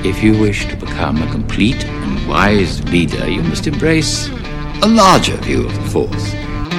If you wish to become a complete and wise leader, you must embrace a larger view of the Force.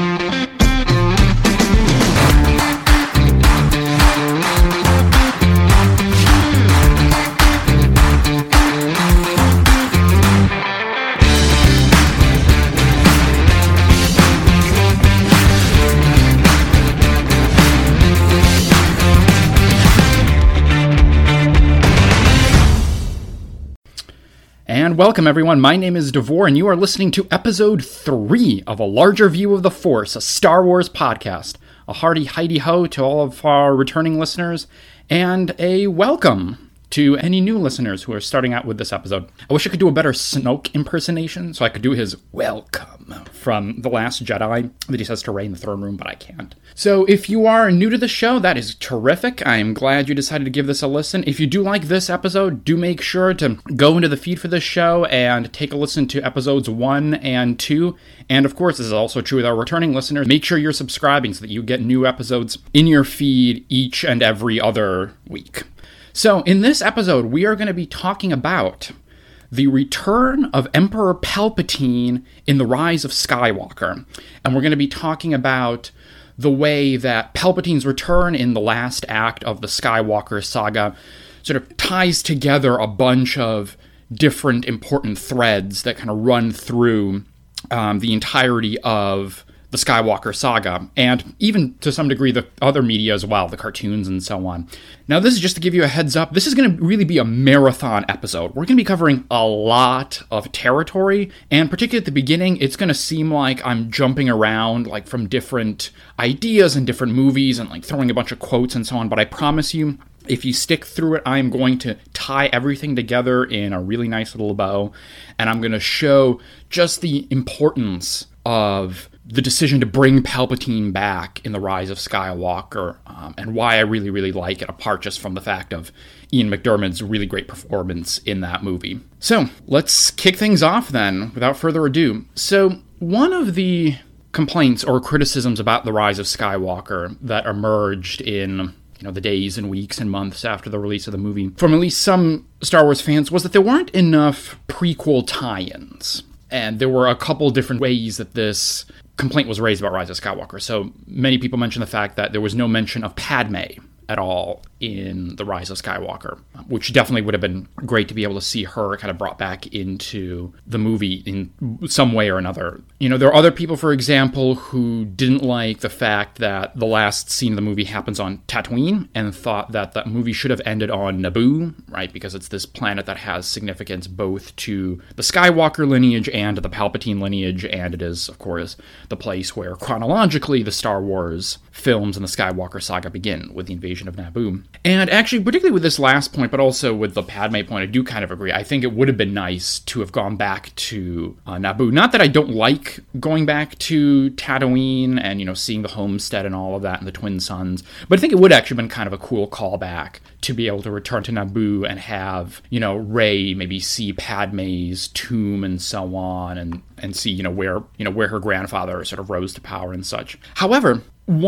And welcome, everyone. My name is Devore, and you are listening to Episode 3 of A Larger View of the Force, a Star Wars podcast. A hearty hi-de-ho to all of our returning listeners, and a welcome to any new listeners who are starting out with this episode. I wish I could do a better Snoke impersonation, so I could do his welcome from The Last Jedi that he says to Rey in the throne room, but I can't. So if you are new to the show, that is terrific. I'm glad you decided to give this a listen. If you do like this episode, do make sure to go into the feed for this show and take a listen to episodes 1 and 2. And of course, this is also true with our returning listeners. Make sure you're subscribing so that you get new episodes in your feed each and every other week. So, in this episode, we are going to be talking about the return of Emperor Palpatine in The Rise of Skywalker. And we're going to be talking about the way that Palpatine's return in the last act of the Skywalker saga sort of ties together a bunch of different important threads that kind of run through the entirety of the Skywalker saga, and even to some degree the other media as well, the cartoons and so on. Now, this is just to give you a heads up. This is going to really be a marathon episode. We're going to be covering a lot of territory, and particularly at the beginning, it's going to seem like I'm jumping around like from different ideas and different movies and like throwing a bunch of quotes and so on, but I promise you, if you stick through it, I'm going to tie everything together in a really nice little bow, and I'm going to show just the importance of the decision to bring Palpatine back in The Rise of Skywalker, and why I really, really like it, apart just from the fact of Ian McDiarmid's really great performance in that movie. So, let's kick things off then, without further ado. So, one of the complaints or criticisms about The Rise of Skywalker that emerged in the days and weeks and months after the release of the movie, from at least some Star Wars fans, was that there weren't enough prequel tie-ins. And there were a couple different ways that this complaint was raised about Rise of Skywalker. So many people mention the fact that there was no mention of Padme at all in The Rise of Skywalker, which definitely would have been great to be able to see her kind of brought back into the movie in some way or another. There are other people, for example, who didn't like the fact that the last scene of the movie happens on Tatooine and thought that that movie should have ended on Naboo, right? Because it's this planet that has significance both to the Skywalker lineage and the Palpatine lineage, and it is, of course, the place where chronologically the Star Wars films and the Skywalker saga begin, with the invasion of Naboo. And actually, particularly with this last point, but also with the Padme point, I do kind of agree. I think it would have been nice to have gone back to Naboo. Not that I don't like going back to Tatooine and, seeing the homestead and all of that and the Twin Suns, but I think it would actually have been kind of a cool callback to be able to return to Naboo and have, Rey maybe see Padme's tomb and so on, and see, where her grandfather sort of rose to power and such. However,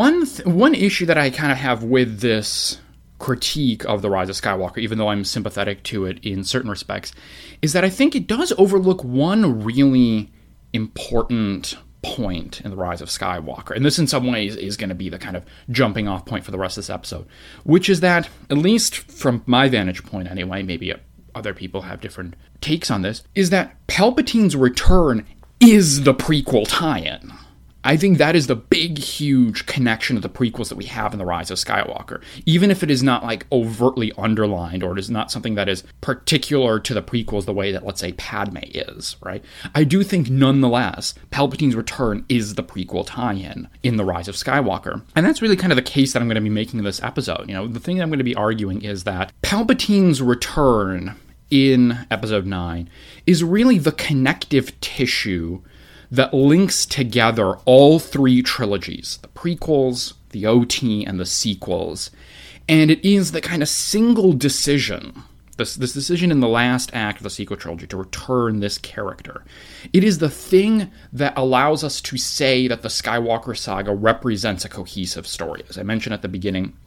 one issue that I kind of have with this critique of The Rise of Skywalker, even though I'm sympathetic to it in certain respects, is that I think it does overlook one really important point in The Rise of Skywalker. And this in some ways is going to be the kind of jumping off point for the rest of this episode, which is that, at least from my vantage point anyway, maybe other people have different takes on this, is that Palpatine's return is the prequel tie-in. I think that is the big, huge connection to the prequels that we have in The Rise of Skywalker. Even if it is not, overtly underlined, or it is not something that is particular to the prequels the way that, let's say, Padme is, right? I do think, nonetheless, Palpatine's return is the prequel tie-in in The Rise of Skywalker. And that's really kind of the case that I'm going to be making in this episode. The thing that I'm going to be arguing is that Palpatine's return in Episode 9 is really the connective tissue that links together all three trilogies, the prequels, the OT, and the sequels. And it is the kind of single decision, this decision in the last act of the sequel trilogy to return this character. It is the thing that allows us to say that the Skywalker saga represents a cohesive story. As I mentioned at the beginning,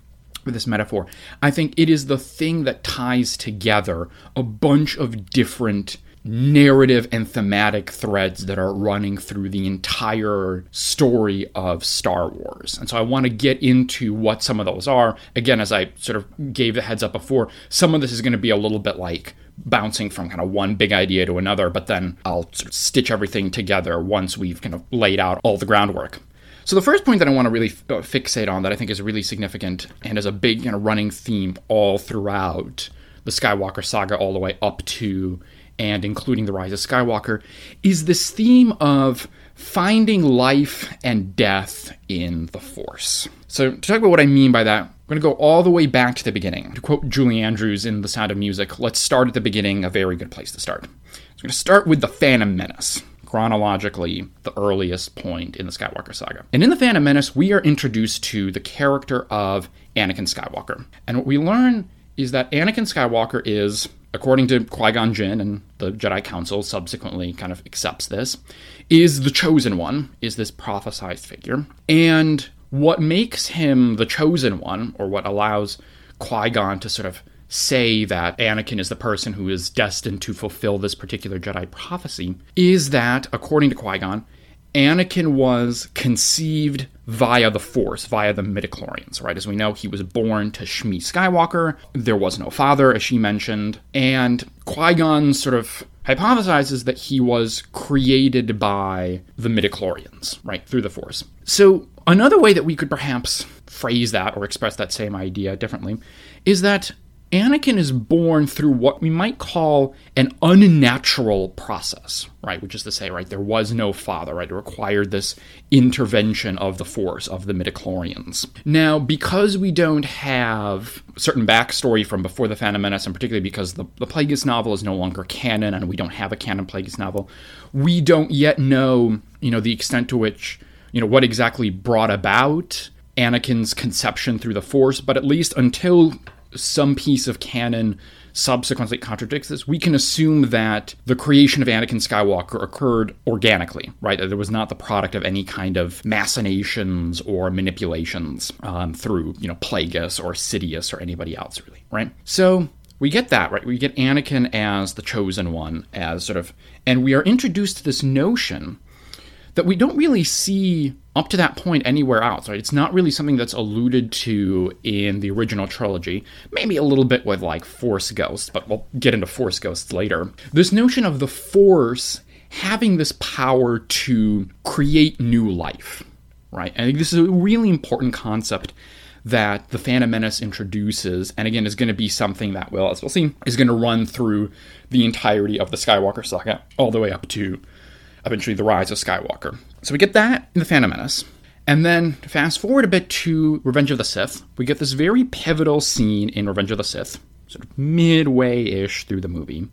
with this metaphor, I think it is the thing that ties together a bunch of different narrative and thematic threads that are running through the entire story of Star Wars. And so I want to get into what some of those are. Again, as I sort of gave the heads up before, some of this is going to be a little bit like bouncing from kind of one big idea to another, but then I'll sort of stitch everything together once we've kind of laid out all the groundwork. So the first point that I want to really fixate on that I think is really significant and is a big kind of running theme all throughout the Skywalker saga all the way up to and including The Rise of Skywalker, is this theme of finding life and death in the Force. So to talk about what I mean by that, I'm going to go all the way back to the beginning. To quote Julie Andrews in The Sound of Music, let's start at the beginning, a very good place to start. So I'm going to start with The Phantom Menace, chronologically the earliest point in the Skywalker saga. And in The Phantom Menace, we are introduced to the character of Anakin Skywalker. And what we learn is that Anakin Skywalker is, according to Qui-Gon Jinn, and the Jedi Council subsequently kind of accepts this, is the Chosen One, is this prophesized figure. And what makes him the Chosen One, or what allows Qui-Gon to sort of say that Anakin is the person who is destined to fulfill this particular Jedi prophecy, is that, according to Qui-Gon, Anakin was conceived via the Force, via the midichlorians, right? As we know, he was born to Shmi Skywalker. There was no father, as she mentioned. And Qui-Gon sort of hypothesizes that he was created by the midichlorians, right, through the Force. So another way that we could perhaps phrase that or express that same idea differently is that Anakin is born through what we might call an unnatural process, right? Which is to say, right, there was no father, right? It required this intervention of the Force, of the midichlorians. Now, because we don't have certain backstory from before The Phantom Menace, and particularly because the Plagueis novel is no longer canon, and we don't have a canon Plagueis novel, we don't yet know, the extent to which, what exactly brought about Anakin's conception through the Force, but at least until some piece of canon subsequently contradicts this, we can assume that the creation of Anakin Skywalker occurred organically, right? That it was not the product of any kind of machinations or manipulations through, Plagueis or Sidious or anybody else, really, right? So we get that, right? We get Anakin as the Chosen One, as sort of, and we are introduced to this notion that we don't really see up to that point anywhere else, right? It's not really something that's alluded to in the original trilogy. Maybe a little bit with, Force Ghosts, but we'll get into Force Ghosts later. This notion of the Force having this power to create new life, right? I think this is a really important concept that The Phantom Menace introduces, and again, is going to be something that will, as we'll see, is going to run through the entirety of the Skywalker saga, all the way up to eventually The Rise of Skywalker. So we get that in The Phantom Menace. And then, fast forward a bit to Revenge of the Sith, we get this very pivotal scene in Revenge of the Sith, sort of midway-ish through the movie,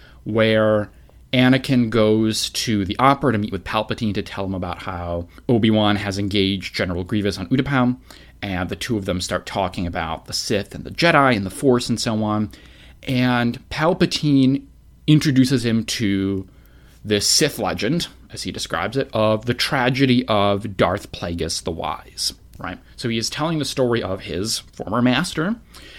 where Anakin goes to the opera to meet with Palpatine to tell him about how Obi-Wan has engaged General Grievous on Utapau, and the two of them start talking about the Sith and the Jedi and the Force and so on. And Palpatine introduces him to this Sith legend, as he describes it, of the tragedy of Darth Plagueis the Wise, right? So he is telling the story of his former master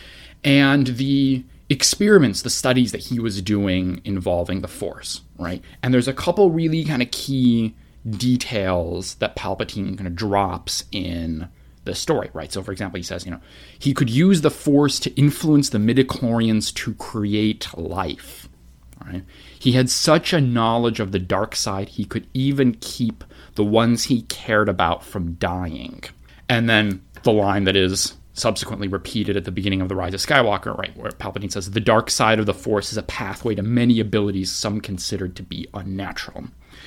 and the experiments, the studies that he was doing involving the Force, right? And there's a couple really kind of key details that Palpatine kind of drops in the story, right? So, for example, he says, he could use the Force to influence the midichlorians to create life, right? He had such a knowledge of the dark side, he could even keep the ones he cared about from dying. And then the line that is subsequently repeated at the beginning of The Rise of Skywalker, right, where Palpatine says, the dark side of the Force is a pathway to many abilities some considered to be unnatural.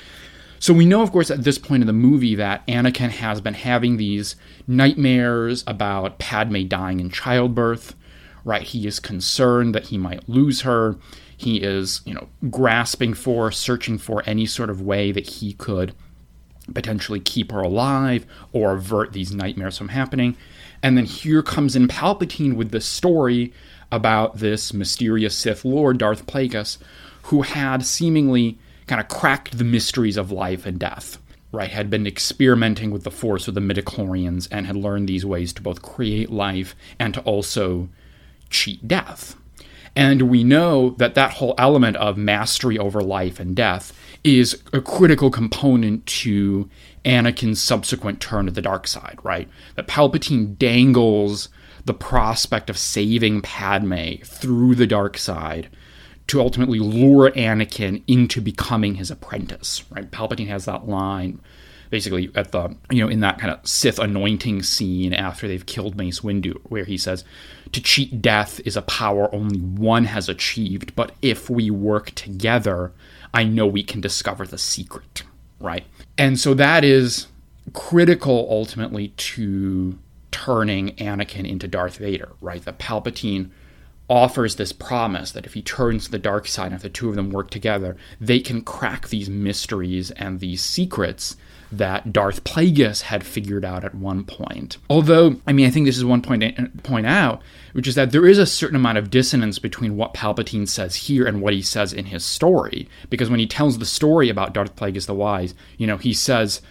So we know, of course, at this point in the movie that Anakin has been having these nightmares about Padme dying in childbirth, right? He is concerned that he might lose her. He is, grasping for, searching for any sort of way that he could potentially keep her alive or avert these nightmares from happening. And then here comes in Palpatine with this story about this mysterious Sith Lord, Darth Plagueis, who had seemingly kind of cracked the mysteries of life and death. right, had been experimenting with the Force with the midichlorians and had learned these ways to both create life and to also cheat death. And we know that that whole element of mastery over life and death is a critical component to Anakin's subsequent turn to the dark side, right? That Palpatine dangles the prospect of saving Padme through the dark side to ultimately lure Anakin into becoming his apprentice, right? Palpatine has that line basically at the, in that kind of Sith anointing scene after they've killed Mace Windu, where he says, "To cheat death is a power only one has achieved, but if we work together, I know we can discover the secret," right? And so that is critical ultimately to turning Anakin into Darth Vader, right? That Palpatine offers this promise that if he turns to the dark side and if the two of them work together, they can crack these mysteries and these secrets that Darth Plagueis had figured out at one point. Although, I think this is one point to point out, which is that there is a certain amount of dissonance between what Palpatine says here and what he says in his story. Because when he tells the story about Darth Plagueis the Wise, he says,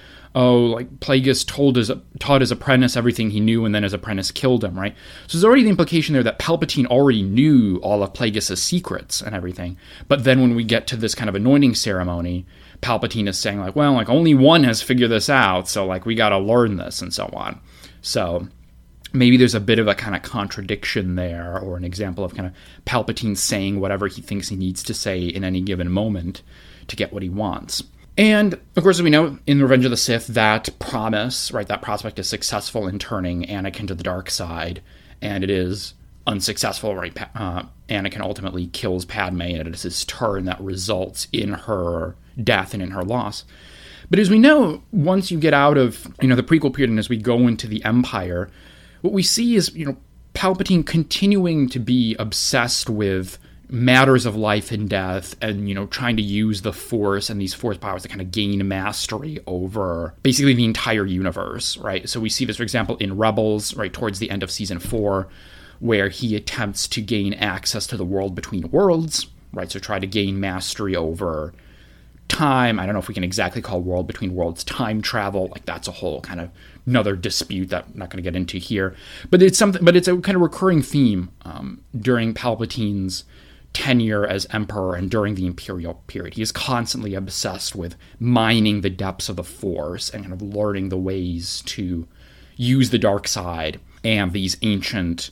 Plagueis taught his apprentice everything he knew, and then his apprentice killed him, right? So there's already the implication there that Palpatine already knew all of Plagueis' secrets and everything. But then when we get to this kind of anointing ceremony, Palpatine is saying, only one has figured this out, so, we gotta learn this, and so on. So maybe there's a bit of a kind of contradiction there, or an example of kind of Palpatine saying whatever he thinks he needs to say in any given moment to get what he wants. And, of course, as we know, in Revenge of the Sith, that promise, right, that prospect is successful in turning Anakin to the dark side, and it is unsuccessful, right? Anakin ultimately kills Padme, and it is his turn that results in her death and in her loss. But as we know, once you get out of, the prequel period and as we go into the Empire, what we see is, Palpatine continuing to be obsessed with matters of life and death and, trying to use the Force and these Force powers to kind of gain mastery over basically the entire universe, right? So we see this, for example, in Rebels, right, towards the end of Season 4, where he attempts to gain access to the world between worlds, right? So try to gain mastery over time. I don't know if we can exactly call world between worlds time travel. That's a whole kind of another dispute that I'm not going to get into here. But it's a kind of recurring theme during Palpatine's tenure as emperor and during the imperial period. He is constantly obsessed with mining the depths of the Force and kind of learning the ways to use the dark side and these ancient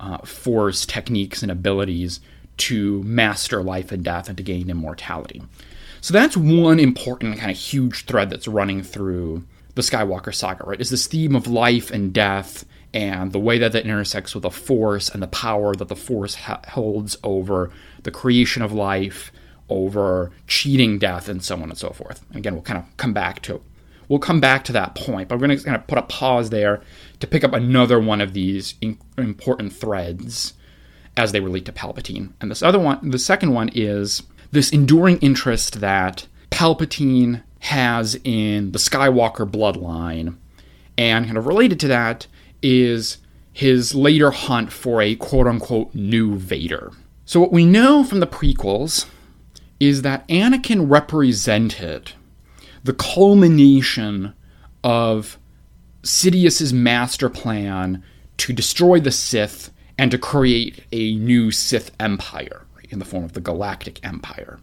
Force techniques and abilities to master life and death and to gain immortality. So that's one important kind of huge thread that's running through the Skywalker saga, right? Is this theme of life and death and the way that intersects with the Force and the power that the Force holds over the creation of life, over cheating death, and so on and so forth. And again, we'll kind of come back to that point, but we're going to kind of put a pause there to pick up another one of these important threads as they relate to Palpatine. And the second one is this enduring interest that Palpatine has in the Skywalker bloodline, and kind of related to that is his later hunt for a quote-unquote new Vader. So what we know from the prequels is that Anakin represented the culmination of Sidious's master plan to destroy the Sith and to create a new Sith empire, right, in the form of the Galactic Empire.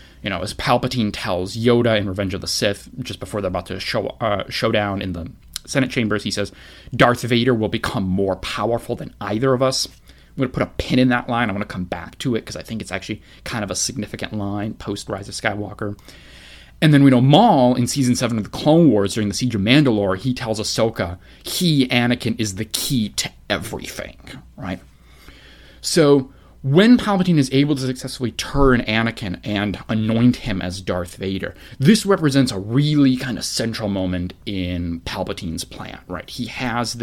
As Palpatine tells Yoda in Revenge of the Sith, just before they're about to show down in the Senate chambers, he says, "Darth Vader will become more powerful than either of us." I'm going to put a pin in that line. I'm going to come back to it because I think it's actually kind of a significant line post Rise of Skywalker. And then we know Maul in Season 7 of the Clone Wars during the Siege of Mandalore, he tells Ahsoka, Anakin, is the key to everything, right? So when Palpatine is able to successfully turn Anakin and anoint him as Darth Vader, this represents a really kind of central moment in Palpatine's plan, right? He has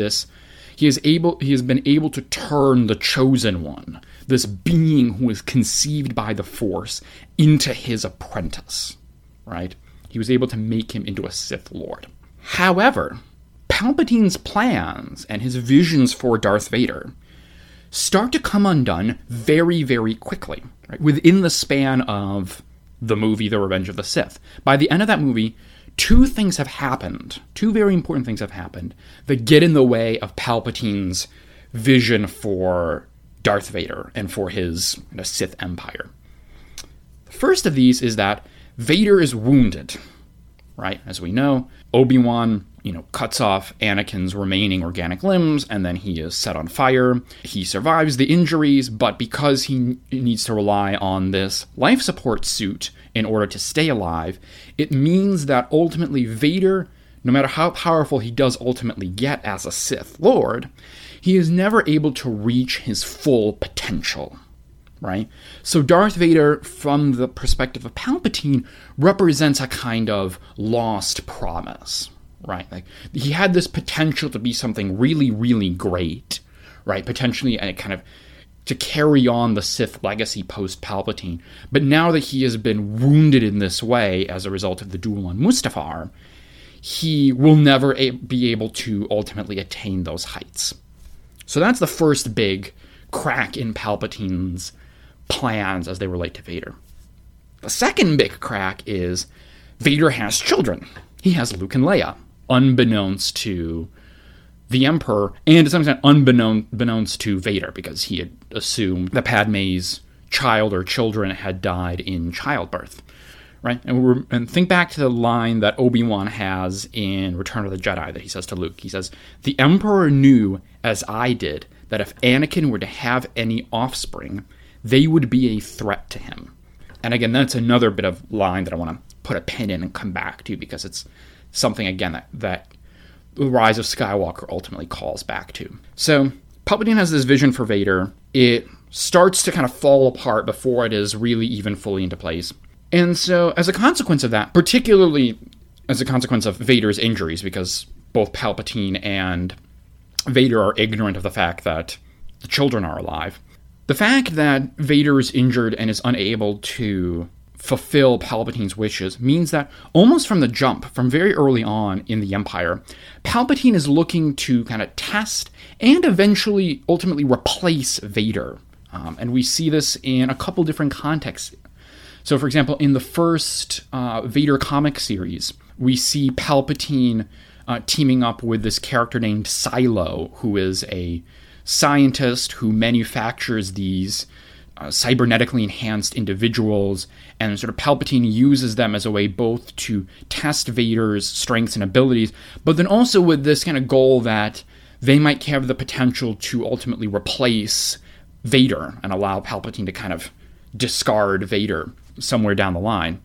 been able to turn the Chosen One, this being who is conceived by the Force, into his apprentice, right? He was able to make him into a Sith Lord. However, Palpatine's plans and his visions for Darth Vader start to come undone very, very quickly, right? Within the span of the movie The Revenge of the Sith. By the end of that movie, two things have happened, two very important things have happened that get in the way of Palpatine's vision for Darth Vader and for his Sith Empire. The first of these is that Vader is wounded, right? As we know, Obi-Wan, cuts off Anakin's remaining organic limbs, and then he is set on fire. He survives the injuries, but because he needs to rely on this life support suit in order to stay alive, it means that ultimately Vader, no matter how powerful he does ultimately get as a Sith Lord, he is never able to reach his full potential, right? So Darth Vader, from the perspective of Palpatine, represents a kind of lost promise, right? Like, he had this potential to be something really, really great, right? Potentially kind of to carry on the Sith legacy post-Palpatine. But now that he has been wounded in this way as a result of the duel on Mustafar, he will never be able to ultimately attain those heights. So that's the first big crack in Palpatine's plans as they relate to Vader. The second big crack is Vader has children. He has Luke and Leia, unbeknownst to the Emperor, and to some extent unbeknownst to Vader, because he had assumed that Padme's child or children had died in childbirth, right? And think back to the line that Obi-Wan has in Return of the Jedi that he says to Luke. He says, "The Emperor knew, as I did, that if Anakin were to have any offspring, they would be a threat to him." And again, that's another bit of line that I want to put a pin in and come back to, because it's something, again, that the Rise of Skywalker ultimately calls back to. So Palpatine has this vision for Vader. It starts to kind of fall apart before it is really even fully into place. And so as a consequence of that, particularly as a consequence of Vader's injuries, because both Palpatine and Vader are ignorant of the fact that the children are alive, the fact that Vader is injured and is unable to fulfill Palpatine's wishes means that almost from the jump, from very early on in the Empire, Palpatine is looking to kind of test and eventually, ultimately replace Vader. And we see this in a couple different contexts. So, for example, in the first Vader comic series, we see Palpatine teaming up with this character named Silo, who is a scientist who manufactures these cybernetically enhanced individuals, and sort of Palpatine uses them as a way both to test Vader's strengths and abilities, but then also with this kind of goal that they might have the potential to ultimately replace Vader and allow Palpatine to kind of discard Vader somewhere down the line.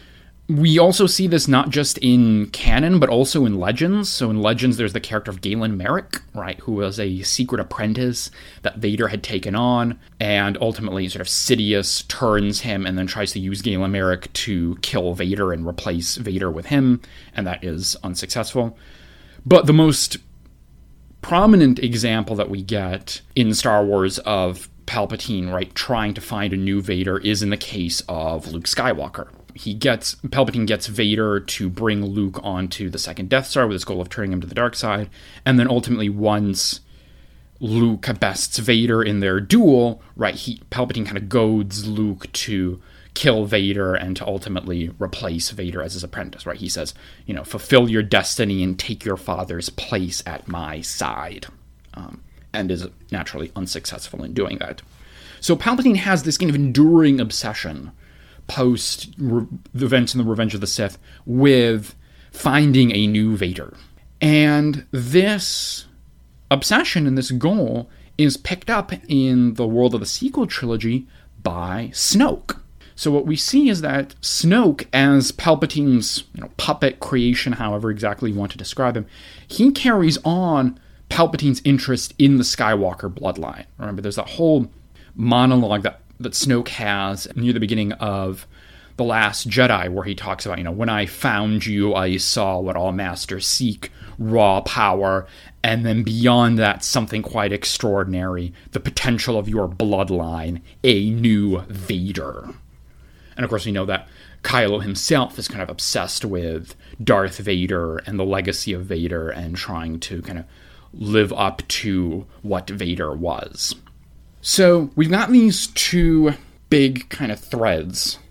We also see this not just in canon, but also in Legends. So in Legends, there's the character of Galen Marek, right, who was a secret apprentice that Vader had taken on, and ultimately sort of Sidious turns him and then tries to use Galen Marek to kill Vader and replace Vader with him, and that is unsuccessful. But the most prominent example that we get in Star Wars of Palpatine, right, trying to find a new Vader is in the case of Luke Skywalker. Palpatine gets Vader to bring Luke onto the second Death Star with his goal of turning him to the dark side, and then ultimately once Luke bests Vader in their duel, right, Palpatine kind of goads Luke to kill Vader and to ultimately replace Vader as his apprentice, right? He says, fulfill your destiny and take your father's place at my side, and is naturally unsuccessful in doing that. So Palpatine has this kind of enduring obsession post the events in the Revenge of the Sith with finding a new Vader. And this obsession and this goal is picked up in the world of the sequel trilogy by Snoke. So what we see is that Snoke, as Palpatine's puppet creation, however exactly you want to describe him, he carries on Palpatine's interest in the Skywalker bloodline. Remember, there's that whole monologue that Snoke has near the beginning of The Last Jedi, where he talks about, when I found you, I saw what all masters seek, raw power, and then beyond that, something quite extraordinary, the potential of your bloodline, a new Vader. And of course, we know that Kylo himself is kind of obsessed with Darth Vader and the legacy of Vader and trying to kind of live up to what Vader was. So we've got these two big kind of threads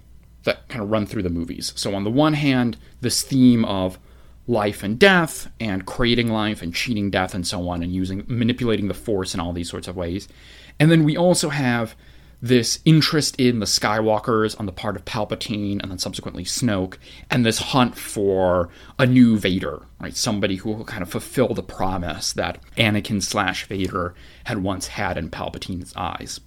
that kind of run through the movies. So on the one hand, this theme of life and death, and creating life and cheating death and so on, and manipulating the Force in all these sorts of ways. And then we also have this interest in the Skywalkers on the part of Palpatine and then subsequently Snoke, and this hunt for a new Vader, right? Somebody who will kind of fulfill the promise that Anakin/Vader had once had in Palpatine's eyes.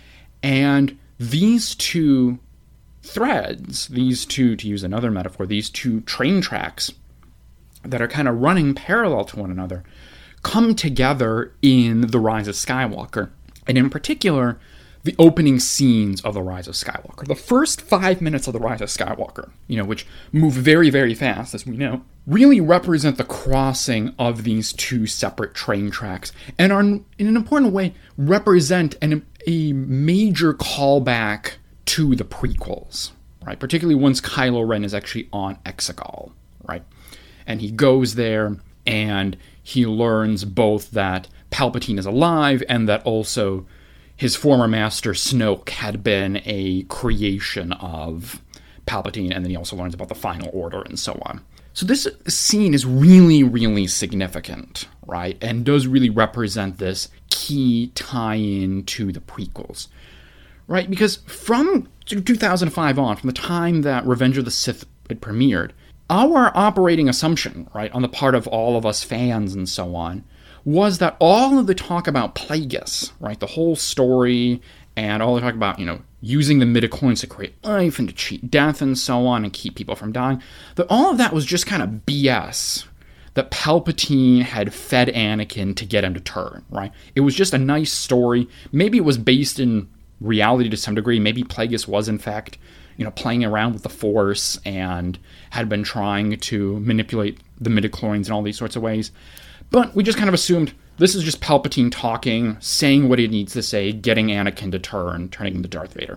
And these two threads, these two, to use another metaphor, these two train tracks that are kind of running parallel to one another come together in The Rise of Skywalker. And in particular, the opening scenes of The Rise of Skywalker. The first 5 minutes of The Rise of Skywalker, which move very, very fast, as we know, really represent the crossing of these two separate train tracks and are, in an important way, represent a major callback to the prequels, right? Particularly once Kylo Ren is actually on Exegol, right? And he goes there and he learns both that Palpatine is alive and that also his former master Snoke had been a creation of Palpatine, and then he also learns about the Final Order and so on. So this scene is really, really significant, right? And does really represent this key tie-in to the prequels, right? Because from 2005 on, from the time that Revenge of the Sith had premiered, our operating assumption, right, on the part of all of us fans and so on, was that all of the talk about Plagueis, right, the whole story, and all the talk about, using the midichlorians to create life and to cheat death and so on and keep people from dying, that all of that was just kind of BS that Palpatine had fed Anakin to get him to turn, right? It was just a nice story. Maybe it was based in reality to some degree. Maybe Plagueis was, in fact, playing around with the Force and had been trying to manipulate the midichlorians in all these sorts of ways. But we just kind of assumed this is just Palpatine talking, saying what he needs to say, getting Anakin to turning into Darth Vader.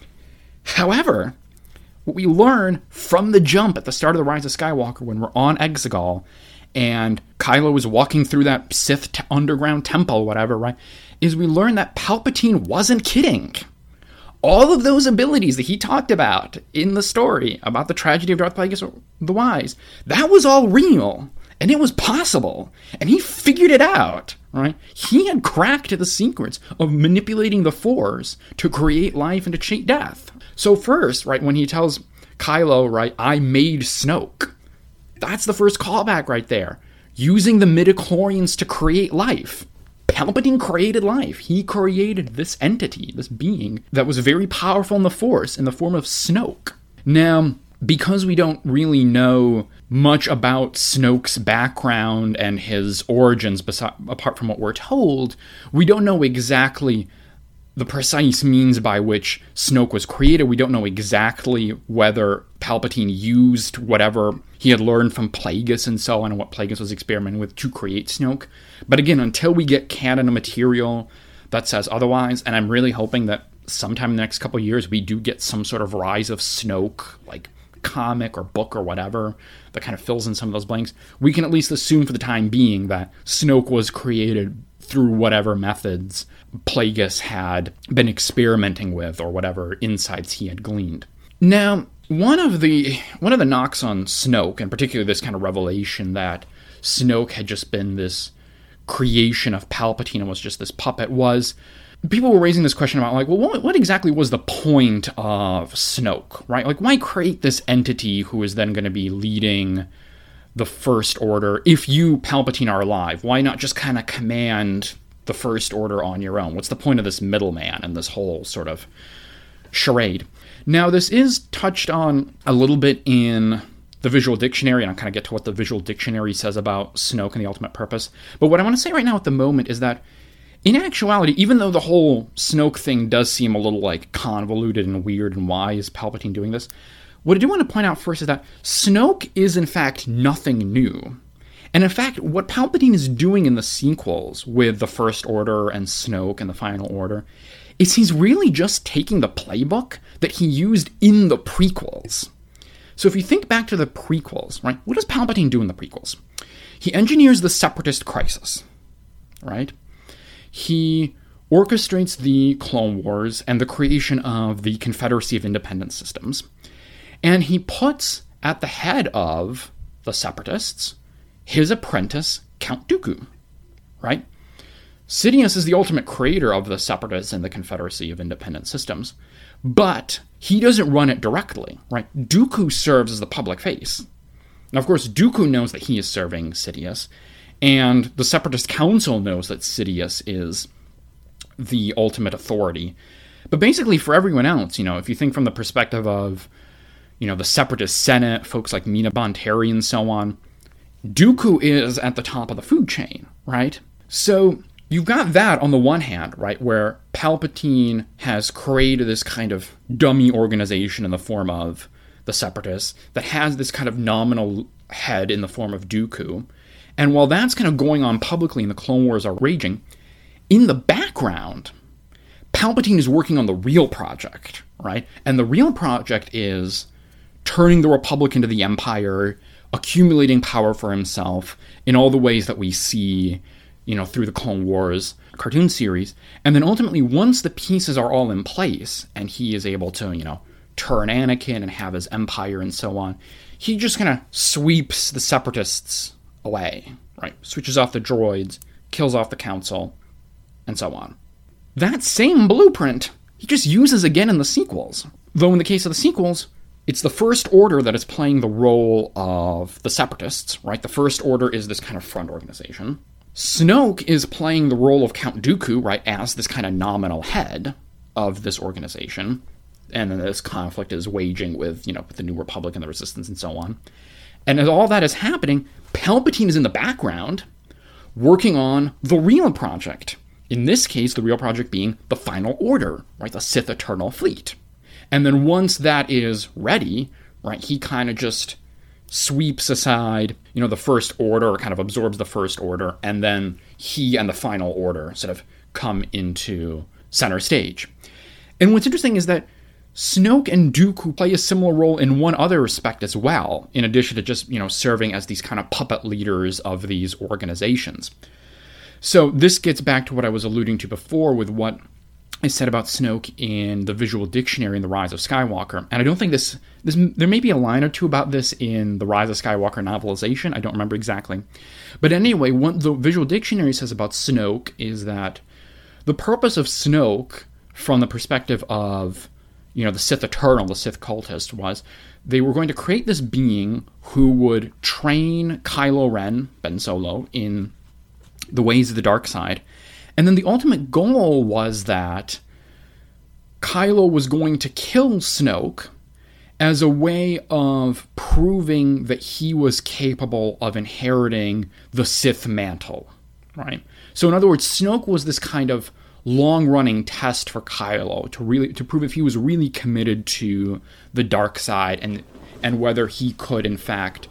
However, what we learn from the jump at the start of The Rise of Skywalker, when we're on Exegol, and Kylo is walking through that Sith underground temple, whatever, right, is we learn that Palpatine wasn't kidding. All of those abilities that he talked about in the story, about the tragedy of Darth Plagueis the Wise, that was all real. And it was possible. And he figured it out, right? He had cracked the secrets of manipulating the Force to create life and to cheat death. So first, right, when he tells Kylo, right, I made Snoke, that's the first callback right there. Using the midichlorians to create life. Palpatine created life. He created this entity, this being, that was very powerful in the Force in the form of Snoke. Now, because we don't really know much about Snoke's background and his origins apart from what we're told, we don't know exactly the precise means by which Snoke was created. We don't know exactly whether Palpatine used whatever he had learned from Plagueis and so on, and what Plagueis was experimenting with to create Snoke. But again, until we get canon material that says otherwise, and I'm really hoping that sometime in the next couple of years we do get some sort of Rise of Snoke, like comic or book or whatever, that kind of fills in some of those blanks, we can at least assume for the time being that Snoke was created through whatever methods Plagueis had been experimenting with or whatever insights he had gleaned. Now, one of the knocks on Snoke, and particularly this kind of revelation that Snoke had just been this creation of Palpatine and was just this puppet, was people were raising this question about, like, well, what exactly was the point of Snoke, right? Like, why create this entity who is then going to be leading the First Order if you, Palpatine, are alive? Why not just kind of command the First Order on your own? What's the point of this middleman and this whole sort of charade? Now, this is touched on a little bit in the Visual Dictionary, and I'll kind of get to what the Visual Dictionary says about Snoke and the ultimate purpose. But what I want to say right now at the moment is that in actuality, even though the whole Snoke thing does seem a little, like, convoluted and weird, and why is Palpatine doing this, what I do want to point out first is that Snoke is, in fact, nothing new. And in fact, what Palpatine is doing in the sequels with the First Order and Snoke and the Final Order is he's really just taking the playbook that he used in the prequels. So if you think back to the prequels, right, what does Palpatine do in the prequels? He engineers the Separatist crisis, right? He orchestrates the Clone Wars and the creation of the Confederacy of Independent Systems. And he puts at the head of the Separatists his apprentice, Count Dooku, right? Sidious is the ultimate creator of the Separatists and the Confederacy of Independent Systems, but he doesn't run it directly, right? Dooku serves as the public face. Now, of course, Dooku knows that he is serving Sidious, and the Separatist Council knows that Sidious is the ultimate authority. But basically, for everyone else, if you think from the perspective of, the Separatist Senate, folks like Mina Bonteri and so on, Dooku is at the top of the food chain, right? So you've got that on the one hand, right, where Palpatine has created this kind of dummy organization in the form of the Separatists that has this kind of nominal head in the form of Dooku. And while that's kind of going on publicly and the Clone Wars are raging, in the background, Palpatine is working on the real project, right? And the real project is turning the Republic into the Empire, accumulating power for himself in all the ways that we see, through the Clone Wars cartoon series. And then ultimately, once the pieces are all in place and he is able to, turn Anakin and have his empire and so on, he just kind of sweeps the Separatists away, right? Switches off the droids, kills off the Council, and so on. That same blueprint he just uses again in the sequels. Though in the case of the sequels, it's the First Order that is playing the role of the Separatists, right? The First Order is this kind of front organization. Snoke is playing the role of Count Dooku, right, as this kind of nominal head of this organization. And then this conflict is waging with, with the New Republic and the Resistance and so on. And as all that is happening, Palpatine is in the background working on the real project. In this case, the real project being the Final Order, right, the Sith Eternal Fleet. And then once that is ready, right, he kind of just sweeps aside, the First Order, or kind of absorbs the First Order, and then he and the Final Order sort of come into center stage. And what's interesting is that Snoke and Dooku play a similar role in one other respect as well, in addition to just, serving as these kind of puppet leaders of these organizations. So this gets back to what I was alluding to before with what I said about Snoke in the Visual Dictionary in The Rise of Skywalker. And I don't think this there may be a line or two about this in the Rise of Skywalker novelization. I don't remember exactly. But anyway, what the Visual Dictionary says about Snoke is that the purpose of Snoke, from the perspective of, the Sith Eternal, the Sith cultist, was they were going to create this being who would train Kylo Ren, Ben Solo, in the ways of the dark side. And then the ultimate goal was that Kylo was going to kill Snoke as a way of proving that he was capable of inheriting the Sith mantle, right? So in other words, Snoke was this kind of long-running test for Kylo to prove if he was really committed to the dark side and whether he could, in fact,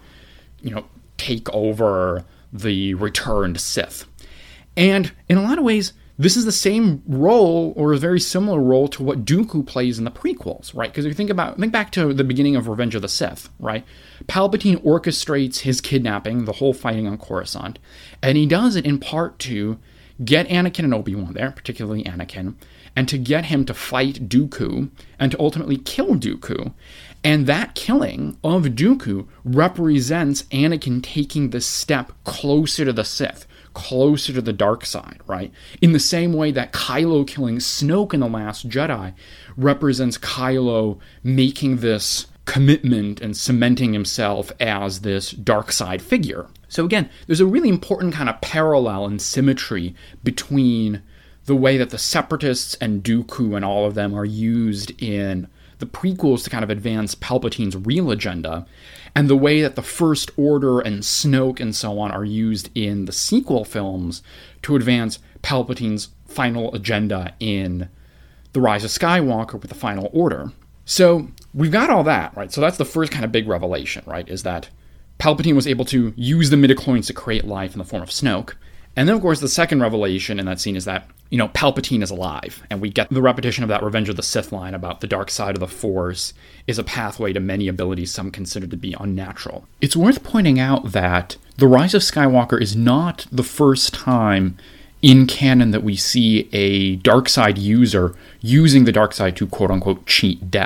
take over the returned Sith. And in a lot of ways, this is the same role, or a very similar role, to what Dooku plays in the prequels, right? Because if you think back to the beginning of Revenge of the Sith, right? Palpatine orchestrates his kidnapping, the whole fighting on Coruscant, and he does it in part to get Anakin and Obi-Wan there, particularly Anakin, and to get him to fight Dooku, and to ultimately kill Dooku. And that killing of Dooku represents Anakin taking this step closer to the Sith, closer to the dark side, right? In the same way that Kylo killing Snoke in The Last Jedi represents Kylo making this commitment and cementing himself as this dark side figure. So again, there's a really important kind of parallel and symmetry between the way that the Separatists and Dooku and all of them are used in the prequels to kind of advance Palpatine's real agenda, and the way that the First Order and Snoke and so on are used in the sequel films to advance Palpatine's final agenda in The Rise of Skywalker with the Final Order. So we've got all that, right? So that's the first kind of big revelation, right? Is that Palpatine was able to use the midichlorians to create life in the form of Snoke. And then, of course, the second revelation in that scene is that, Palpatine is alive. And we get the repetition of that Revenge of the Sith line about the dark side of the Force is a pathway to many abilities some consider to be unnatural. It's worth pointing out that The Rise of Skywalker is not the first time in canon that we see a dark side user using the dark side to quote-unquote cheat death.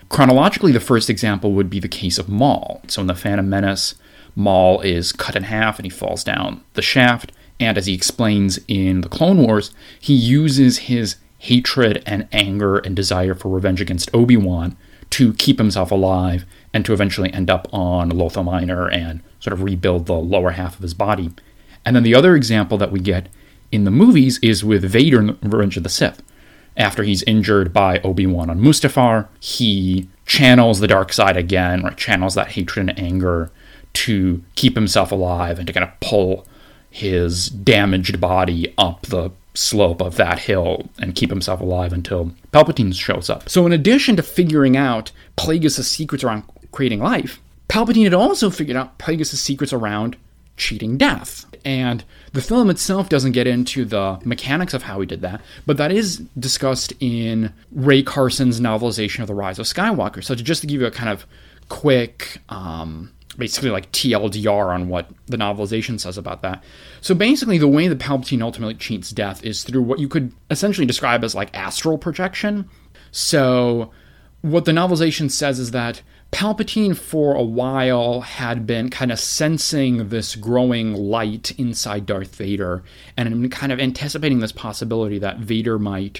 Chronologically, the first example would be the case of Maul. So in The Phantom Menace, Maul is cut in half and he falls down the shaft. And as he explains in the Clone Wars, he uses his hatred and anger and desire for revenge against Obi-Wan to keep himself alive and to eventually end up on Lothal Minor and sort of rebuild the lower half of his body. And then the other example that we get in the movies is with Vader in Revenge of the Sith. After he's injured by Obi-Wan on Mustafar, he channels the dark side again, or channels that hatred and anger to keep himself alive and to kind of pull his damaged body up the slope of that hill and keep himself alive until Palpatine shows up. So in addition to figuring out Plagueis' secrets around creating life, Palpatine had also figured out Plagueis' secrets around cheating death. And the film itself doesn't get into the mechanics of how he did that, but that is discussed in Ray Carson's novelization of The Rise of Skywalker. So just to give you a kind of quick, basically like TLDR on what the novelization says about that. So basically the way that Palpatine ultimately cheats death is through what you could essentially describe as like astral projection. So what the novelization says is that Palpatine for a while had been kind of sensing this growing light inside Darth Vader and kind of anticipating this possibility that Vader might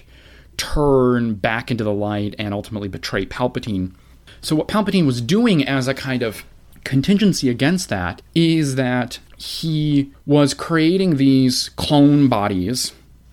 turn back into the light and ultimately betray Palpatine. So what Palpatine was doing as a kind of contingency against that is that he was creating these clone bodies,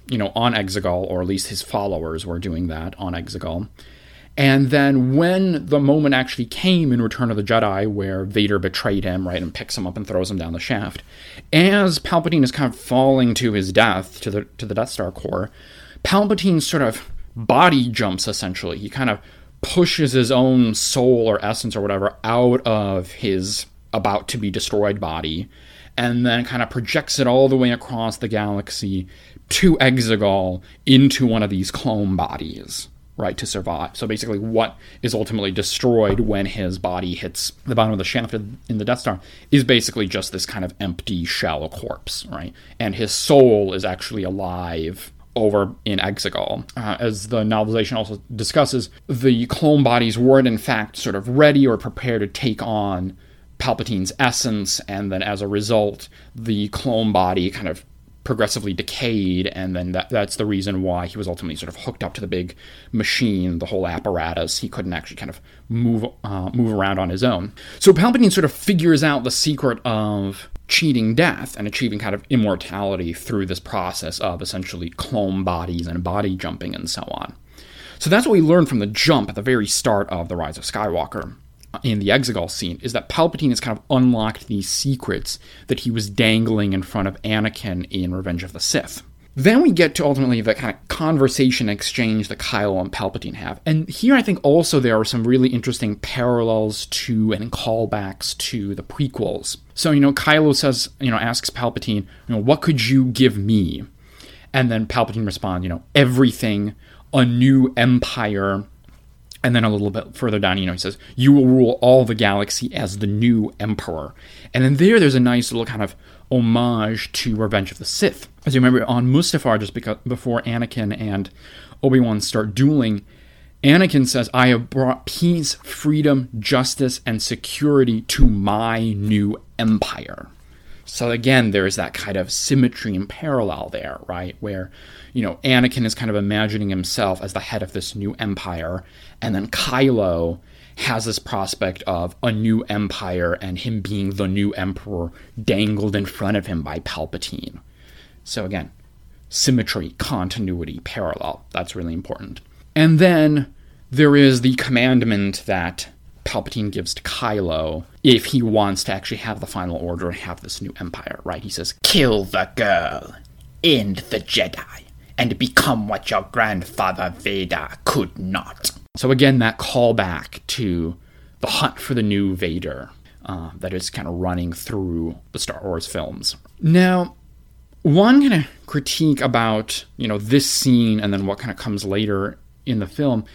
on Exegol, or at least his followers were doing that on Exegol. And then when the moment actually came in Return of the Jedi where Vader betrayed him, right, and picks him up and throws him down the shaft, as Palpatine is kind of falling to his death, to the Death Star core, Palpatine sort of body jumps, essentially. He kind of pushes his own soul or essence or whatever out of his about-to-be-destroyed body, and then kind of projects it all the way across the galaxy to Exegol into one of these clone bodies, right, to survive. So basically what is ultimately destroyed when his body hits the bottom of the shaft in the Death Star is basically just this kind of empty shell corpse, right? And his soul is actually alive over in Exegol. As the novelization also discusses, the clone bodies weren't in fact sort of ready or prepared to take on Palpatine's essence, and then as a result, the clone body kind of progressively decayed, and then that's the reason why he was ultimately sort of hooked up to the big machine, the whole apparatus. He couldn't actually kind of move around on his own. So Palpatine sort of figures out the secret of cheating death and achieving kind of immortality through this process of essentially clone bodies and body jumping and so on. So that's what we learned from the jump at the very start of The Rise of Skywalker in the Exegol scene, is that Palpatine has kind of unlocked these secrets that he was dangling in front of Anakin in Revenge of the Sith. Then we get to ultimately the kind of conversation exchange that Kylo and Palpatine have. And here I think also there are some really interesting parallels to and callbacks to the prequels. So, Kylo says, asks Palpatine, what could you give me? And then Palpatine responds, everything, a new empire. And then a little bit further down, he says, you will rule all the galaxy as the new emperor. And then there's a nice little kind of homage to Revenge of the Sith. As you remember, on Mustafar, just before Anakin and Obi-Wan start dueling, Anakin says, I have brought peace, freedom, justice, and security to my new empire. So again, there's that kind of symmetry and parallel there, right? Where, Anakin is kind of imagining himself as the head of this new empire, and then Kylo has this prospect of a new empire and him being the new emperor dangled in front of him by Palpatine. So again, symmetry, continuity, parallel. That's really important. And then there is the commandment that Palpatine gives to Kylo if he wants to actually have the final order and have this new empire, right? He says, kill the girl, end the Jedi, and become what your grandfather Vader could not. So again, that callback to the hunt for the new Vader that is kind of running through the Star Wars films. Now, one kind of critique about, this scene and then what kind of comes later in the film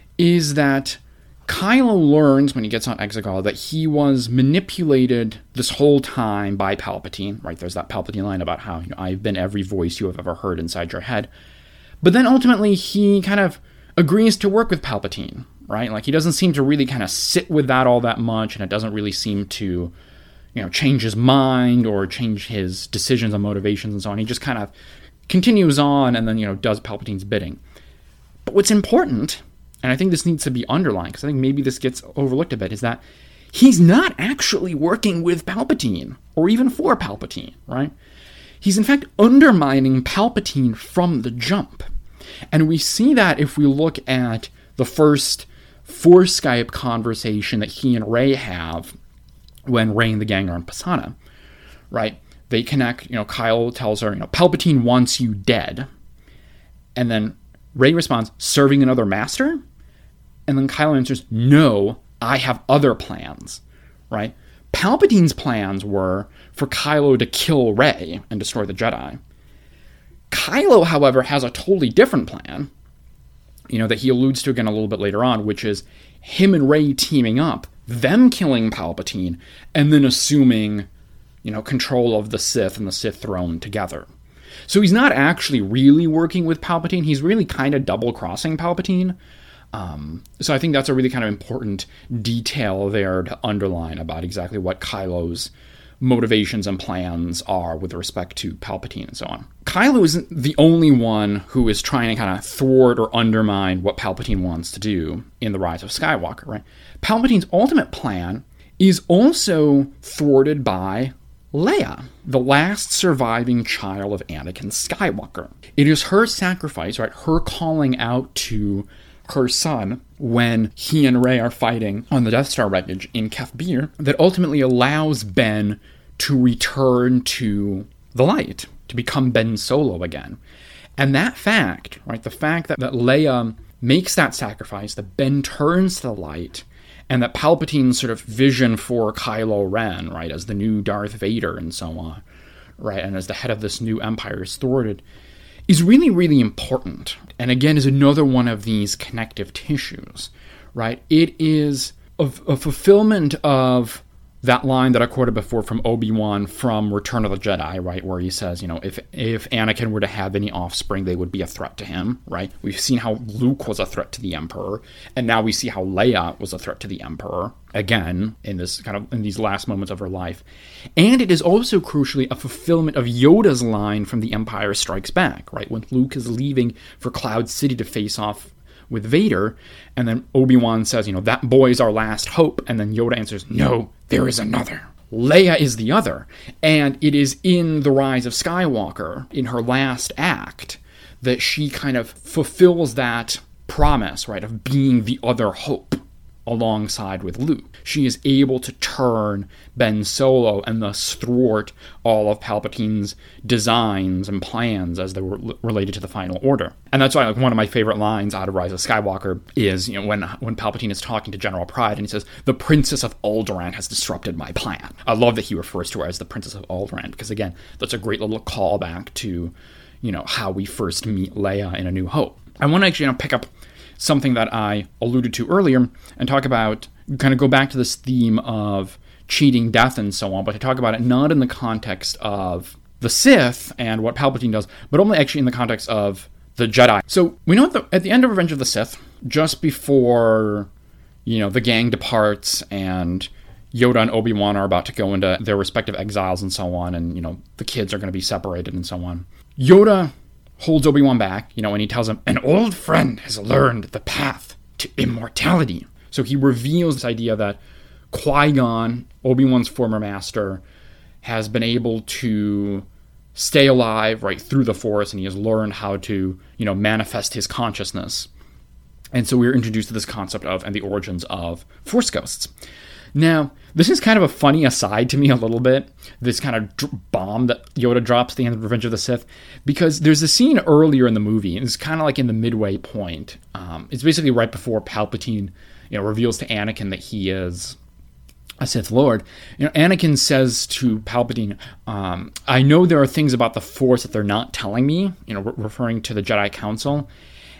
is that Kylo learns when he gets on Exegol that he was manipulated this whole time by Palpatine, right? There's that Palpatine line about how, I've been every voice you have ever heard inside your head. But then ultimately he kind of agrees to work with Palpatine, right? Like, he doesn't seem to really kind of sit with that all that much, and it doesn't really seem to, change his mind or change his decisions and motivations and so on. He just kind of continues on and then, does Palpatine's bidding. But what's important, and I think this needs to be underlined, because I think maybe this gets overlooked a bit, is that he's not actually working with Palpatine, or even for Palpatine, right? He's in fact undermining Palpatine from the jump. And we see that if we look at the first Force Skype conversation that he and Rey have when Rey and the gang are on Pasaana, right? They connect, Kylo tells her, Palpatine wants you dead. And then Rey responds, serving another master? And then Kylo answers, no, I have other plans, right? Palpatine's plans were for Kylo to kill Rey and destroy the Jedi. Kylo, however, has a totally different plan, that he alludes to again a little bit later on, which is him and Rey teaming up, them killing Palpatine, and then assuming, control of the Sith and the Sith throne together. So he's not actually really working with Palpatine. He's really kind of double-crossing Palpatine. So I think that's a really kind of important detail there to underline about exactly what Kylo's motivations and plans are with respect to Palpatine and so on. Kylo isn't the only one who is trying to kind of thwart or undermine what Palpatine wants to do in The Rise of Skywalker, right? Palpatine's ultimate plan is also thwarted by Leia, the last surviving child of Anakin Skywalker. It is her sacrifice, right? Her calling out to her son when he and Rey are fighting on the Death Star wreckage in Kef Bir that ultimately allows Ben to return to the light, to become Ben Solo again. And that fact, right, the fact that Leia makes that sacrifice, that Ben turns to the light, and that Palpatine's sort of vision for Kylo Ren, right, as the new Darth Vader and so on, right, and as the head of this new empire is thwarted, is really, really important. And again, is another one of these connective tissues, right? It is a fulfillment of that line that I quoted before from Obi-Wan from Return of the Jedi, right? Where he says, if Anakin were to have any offspring, they would be a threat to him, right? We've seen how Luke was a threat to the Emperor, and now we see how Leia was a threat to the Emperor, again, in these last moments of her life. And it is also crucially a fulfillment of Yoda's line from The Empire Strikes Back, right? When Luke is leaving for Cloud City to face off with Vader, and then Obi-Wan says, that boy's our last hope, and then Yoda answers, no, there is another. Leia is the other, and it is in The Rise of Skywalker, in her last act, that she kind of fulfills that promise, right, of being the other hope alongside with Luke. She is able to turn Ben Solo and thus thwart all of Palpatine's designs and plans as they were related to the Final Order. And that's why one of my favorite lines out of Rise of Skywalker is, when Palpatine is talking to General Pryde and he says, the Princess of Alderaan has disrupted my plan. I love that he refers to her as the Princess of Alderaan, because again, that's a great little callback to, how we first meet Leia in A New Hope. I want to actually pick up something that I alluded to earlier and talk about, kind of go back to this theme of cheating death and so on, but to talk about it not in the context of the Sith and what Palpatine does, but only actually in the context of the Jedi. So we know at the end of Revenge of the Sith, just before, the gang departs and Yoda and Obi-Wan are about to go into their respective exiles and so on, and, the kids are going to be separated and so on, Yoda holds Obi-Wan back, and he tells him, an old friend has learned the path to immortality. So he reveals this idea that Qui-Gon, Obi-Wan's former master, has been able to stay alive right through the Force, and he has learned how to, manifest his consciousness. And so we're introduced to this concept of, and the origins of, Force ghosts. Now, this is kind of a funny aside to me a little bit, this kind of bomb that Yoda drops at the end of Revenge of the Sith, because there's a scene earlier in the movie, and it's kind of like in the midway point. It's basically right before Palpatine, reveals to Anakin that he is a Sith Lord. Anakin says to Palpatine, I know there are things about the Force that they're not telling me, referring to the Jedi Council,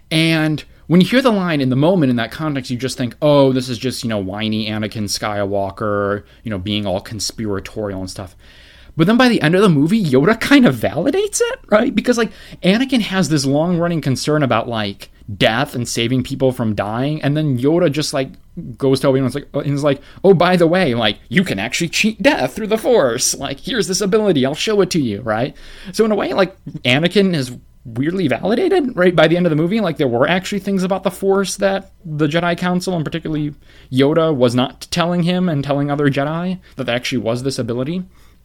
and when you hear the line in the moment in that context, you just think, oh, this is just, whiny Anakin Skywalker, being all conspiratorial and stuff. But then by the end of the movie, Yoda kind of validates it, right? Because, Anakin has this long-running concern about, death and saving people from dying. And then Yoda just like goes to Obi-Wan and is like, oh, by the way, like, you can actually cheat death through the Force. Like, here's this ability. I'll show it to you, right? So in a way, like, Anakin is weirdly validated, right? By the end of the movie, like, there were actually things about the Force that the Jedi Council, and particularly Yoda, was not telling him and telling other Jedi, that there actually was this ability.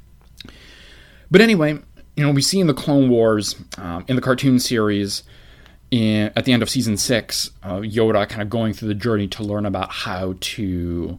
But anyway, you know, we see in the Clone Wars, in the cartoon series, at the end of season 6, Yoda kind of going through the journey to learn about how to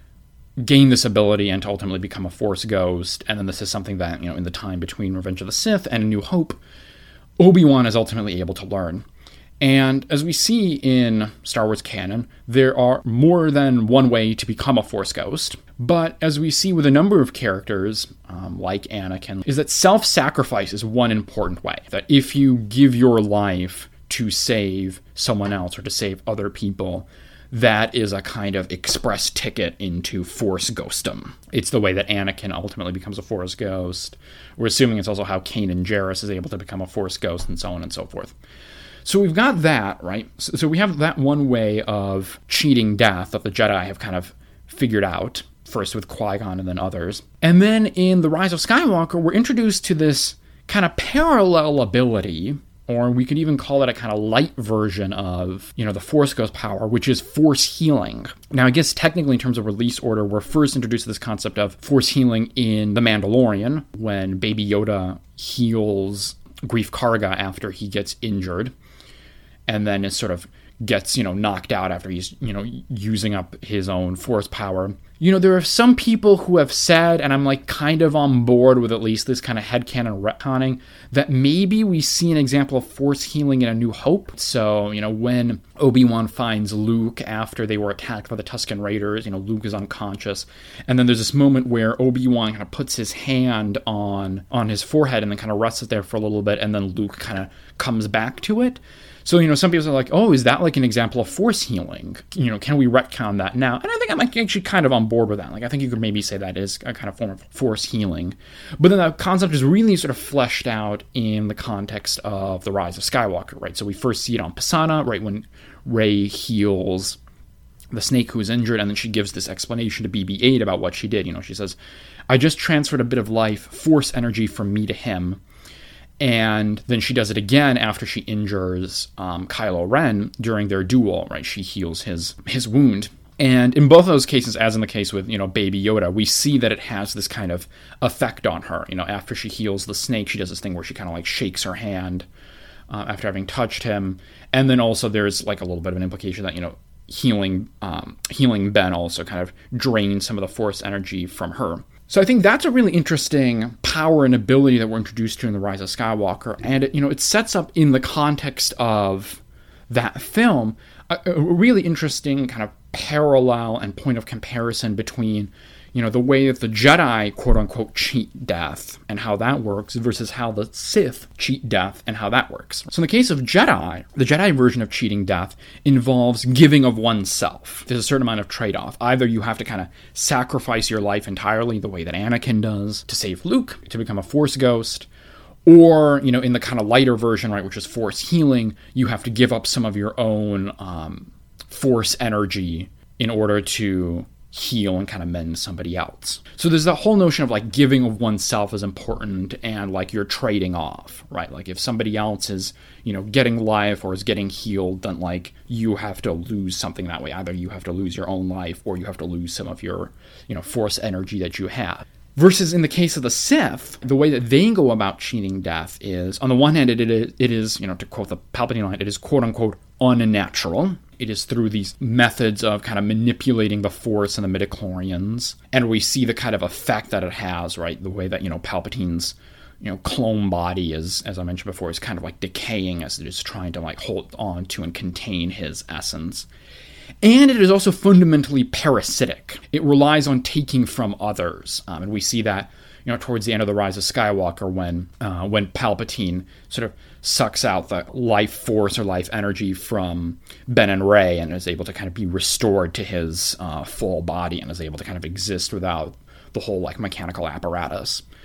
gain this ability and to ultimately become a Force ghost. And then this is something that, you know, in the time between Revenge of the Sith and A New Hope, Obi-Wan is ultimately able to learn. And as we see in Star Wars canon, there are more than one way to become a Force ghost. But as we see with a number of characters, like Anakin, is that self-sacrifice is one important way. That if you give your life to save someone else or to save other people, that is a kind of express ticket into Force ghostdom. It's the way that Anakin ultimately becomes a Force ghost. We're assuming it's also how Kanan Jarrus is able to become a Force ghost, and so on and so forth. So we've got that, right? So we have that one way of cheating death that the Jedi have kind of figured out, first with Qui-Gon and then others. And then in The Rise of Skywalker, we're introduced to this kind of parallel ability, or we could even call it a kind of light version of, you know, the Force Ghost power, which is Force healing. Now, I guess technically in terms of release order, we're first introduced to this concept of Force healing in The Mandalorian, when Baby Yoda heals Greef Karga after he gets injured, and then it sort of gets, you know, knocked out after he's, you know, using up his own Force power. You know, there are some people who have said, and I'm like kind of on board with at least this kind of headcanon retconning, that maybe we see an example of Force healing in A New Hope. So, you know, when Obi-Wan finds Luke after they were attacked by the Tusken Raiders, you know, Luke is unconscious. And then there's this moment where Obi-Wan kind of puts his hand on his forehead and then kind of rests it there for a little bit, and then Luke kind of comes back to it. So, you know, some people are like, oh, is that like an example of Force healing? You know, can we retcon that now? And I think I'm actually kind of on board with that. Like, I think you could maybe say that is a kind of form of Force healing. But then that concept is really sort of fleshed out in the context of The Rise of Skywalker, right? So we first see it on Pisana, right, when Rey heals the snake who is injured, and then she gives this explanation to BB-8 about what she did. You know, she says, I just transferred a bit of life, Force energy from me to him. And then she does it again after she injures Kylo Ren during their duel, right? She heals his wound. And in both of those cases, as in the case with, you know, Baby Yoda, we see that it has this kind of effect on her. You know, after she heals the snake, she does this thing where she kind of like shakes her hand after having touched him. And then also there's like a little bit of an implication that, you know, healing Ben also kind of drains some of the Force energy from her. So I think that's a really interesting power and ability that we're introduced to in The Rise of Skywalker. And, it sets up in the context of that film a really interesting kind of parallel and point of comparison between, you know, the way that the Jedi, quote-unquote, cheat death and how that works versus how the Sith cheat death and how that works. So in the case of Jedi, the Jedi version of cheating death involves giving of oneself. There's a certain amount of trade-off. Either you have to kind of sacrifice your life entirely, the way that Anakin does, to save Luke, to become a Force ghost, or, you know, in the kind of lighter version, right, which is Force healing, you have to give up some of your own Force energy in order to heal and kind of mend somebody else. So there's that whole notion of like giving of oneself is important, and like you're trading off, right? Like if somebody else is, you know, getting life or is getting healed, then like you have to lose something that way. Either you have to lose your own life or you have to lose some of your, you know, Force energy that you have. Versus in the case of the Sith, the way that they go about cheating death is, on the one hand, it is, you know, to quote the Palpatine line, it is quote-unquote unnatural. It is through these methods of kind of manipulating the Force and the midichlorians. And we see the kind of effect that it has, right? The way that, you know, Palpatine's, you know, clone body is, as I mentioned before, is kind of like decaying as it is trying to like hold on to and contain his essence. And it is also fundamentally parasitic. It relies on taking from others. And we see that, you know, towards the end of The Rise of Skywalker when Palpatine sort of sucks out the life force or life energy from Ben and Rey and is able to kind of be restored to his full body and is able to kind of exist without the whole like mechanical apparatus.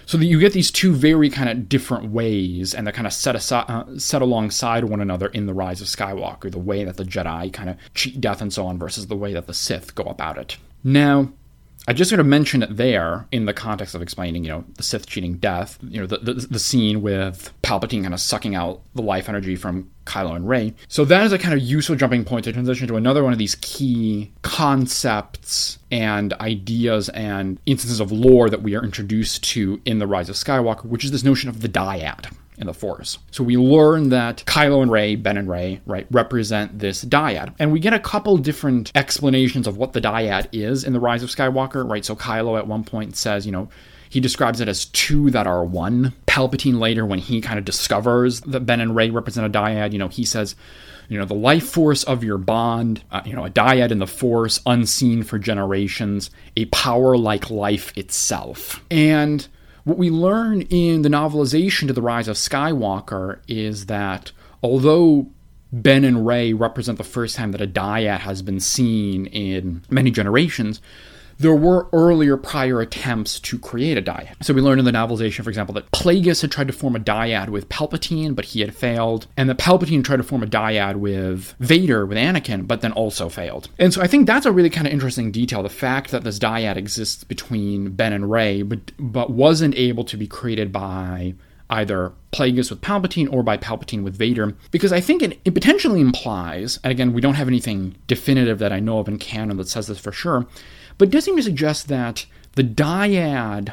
So that you get these two very kind of different ways, and they're kind of set alongside one another in The Rise of Skywalker, the way that the Jedi kind of cheat death and so on versus the way that the Sith go about it. Now, I just sort of mentioned it there in the context of explaining, the Sith cheating death, the scene with Palpatine kind of sucking out the life energy from Kylo and Rey. So that is a kind of useful jumping point to transition to another one of these key concepts and ideas and instances of lore that we are introduced to in The Rise of Skywalker, which is this notion of the dyad in the Force. So we learn that Kylo and Rey, Ben and Rey, right, represent this dyad. And we get a couple different explanations of what the dyad is in The Rise of Skywalker, right? So Kylo at one point says, he describes it as two that are one. Palpatine later, when he kind of discovers that Ben and Rey represent a dyad, he says, the life force of your bond, a dyad in the Force, unseen for generations, a power like life itself. And what we learn in the novelization to The Rise of Skywalker is that although Ben and Rey represent the first time that a dyad has been seen in many generations, there were earlier prior attempts to create a dyad. So we learned in the novelization, for example, that Plagueis had tried to form a dyad with Palpatine, but he had failed, and that Palpatine tried to form a dyad with Vader, with Anakin, but then also failed. And so I think that's a really kind of interesting detail, the fact that this dyad exists between Ben and Rey, but wasn't able to be created by either Plagueis with Palpatine or by Palpatine with Vader, because I think it potentially implies, and again, we don't have anything definitive that I know of in canon that says this for sure, but it does seem to suggest that the dyad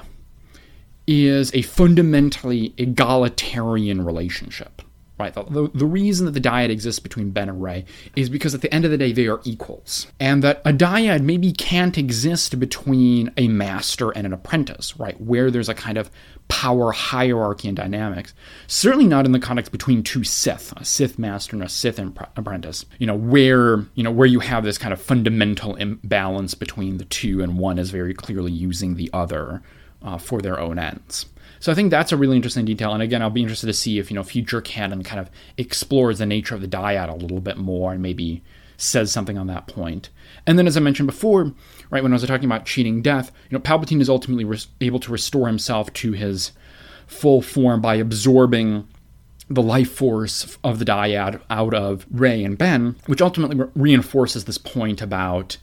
is a fundamentally egalitarian relationship, right? The reason that the dyad exists between Ben and Rey is because at the end of the day, they are equals. And that a dyad maybe can't exist between a master and an apprentice, right? Where there's a kind of power hierarchy and dynamics. Certainly not in the context between two Sith, a Sith master and a Sith apprentice, where you have this kind of fundamental imbalance between the two, and one is very clearly using the other for their own ends. So I think that's a really interesting detail. And again, I'll be interested to see if, future canon kind of explores the nature of the dyad a little bit more and maybe says something on that point. And then, as I mentioned before, right, when I was talking about cheating death, Palpatine is ultimately able to restore himself to his full form by absorbing the life force of the dyad out of Rey and Ben, which ultimately reinforces this point about,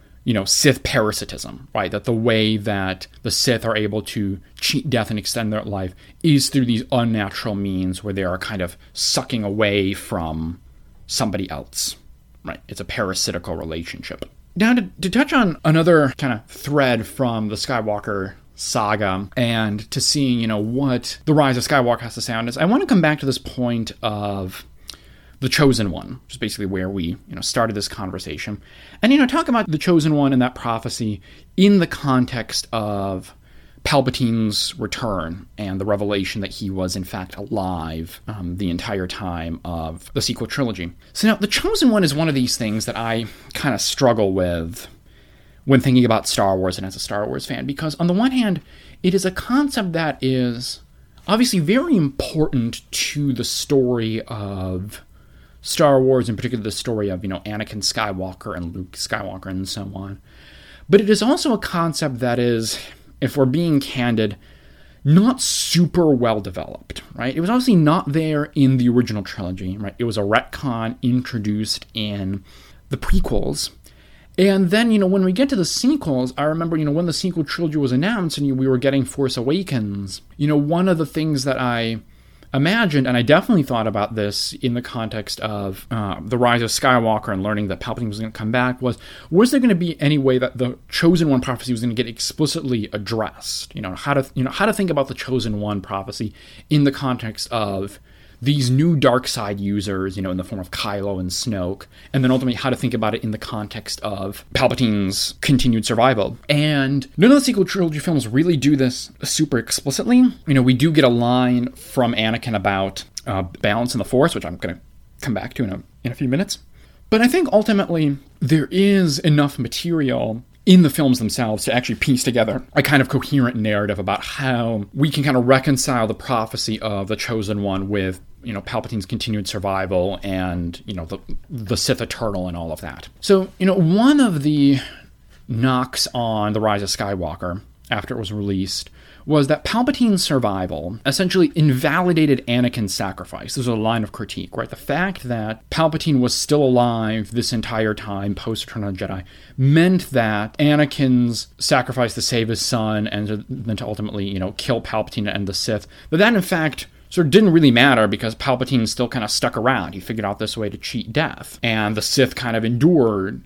Sith parasitism, right? That the way that the Sith are able to cheat death and extend their life is through these unnatural means where they are kind of sucking away from somebody else, right? It's a parasitical relationship. Now, to touch on another kind of thread from the Skywalker saga and to seeing, what The Rise of Skywalker has to say on this, I want to come back to this point of the Chosen One, which is basically where we, started this conversation. And, talk about the Chosen One and that prophecy in the context of Palpatine's return and the revelation that he was, in fact, alive the entire time of the sequel trilogy. So now, the Chosen One is one of these things that I kind of struggle with when thinking about Star Wars and as a Star Wars fan, because on the one hand, it is a concept that is obviously very important to the story of Star Wars, in particular the story of, Anakin Skywalker and Luke Skywalker and so on. But it is also a concept that is, if we're being candid, not super well developed, right? It was obviously not there in the original trilogy, right? It was a retcon introduced in the prequels. And then, when we get to the sequels, I remember, when the sequel trilogy was announced and we were getting Force Awakens, one of the things that I imagined, and I definitely thought about this in the context of The Rise of Skywalker and learning that Palpatine was going to come back, was there going to be any way that the Chosen One prophecy was going to get explicitly addressed? How to think about the Chosen One prophecy in the context of these new dark side users, in the form of Kylo and Snoke, and then ultimately how to think about it in the context of Palpatine's continued survival. And none of the sequel trilogy films really do this super explicitly. We do get a line from Anakin about balance in the Force, which I'm going to come back to in a few minutes. But I think ultimately there is enough material in the films themselves to actually piece together a kind of coherent narrative about how we can kind of reconcile the prophecy of the Chosen One with, Palpatine's continued survival and, the Sith Eternal and all of that. So, one of the knocks on The Rise of Skywalker, after it was released was that Palpatine's survival essentially invalidated Anakin's sacrifice. This was a line of critique, right? The fact that Palpatine was still alive this entire time post-Return of the Jedi meant that Anakin's sacrifice to save his son and then to ultimately, kill Palpatine and end the Sith, that in fact sort of didn't really matter because Palpatine still kind of stuck around. He figured out this way to cheat death. And the Sith kind of endured,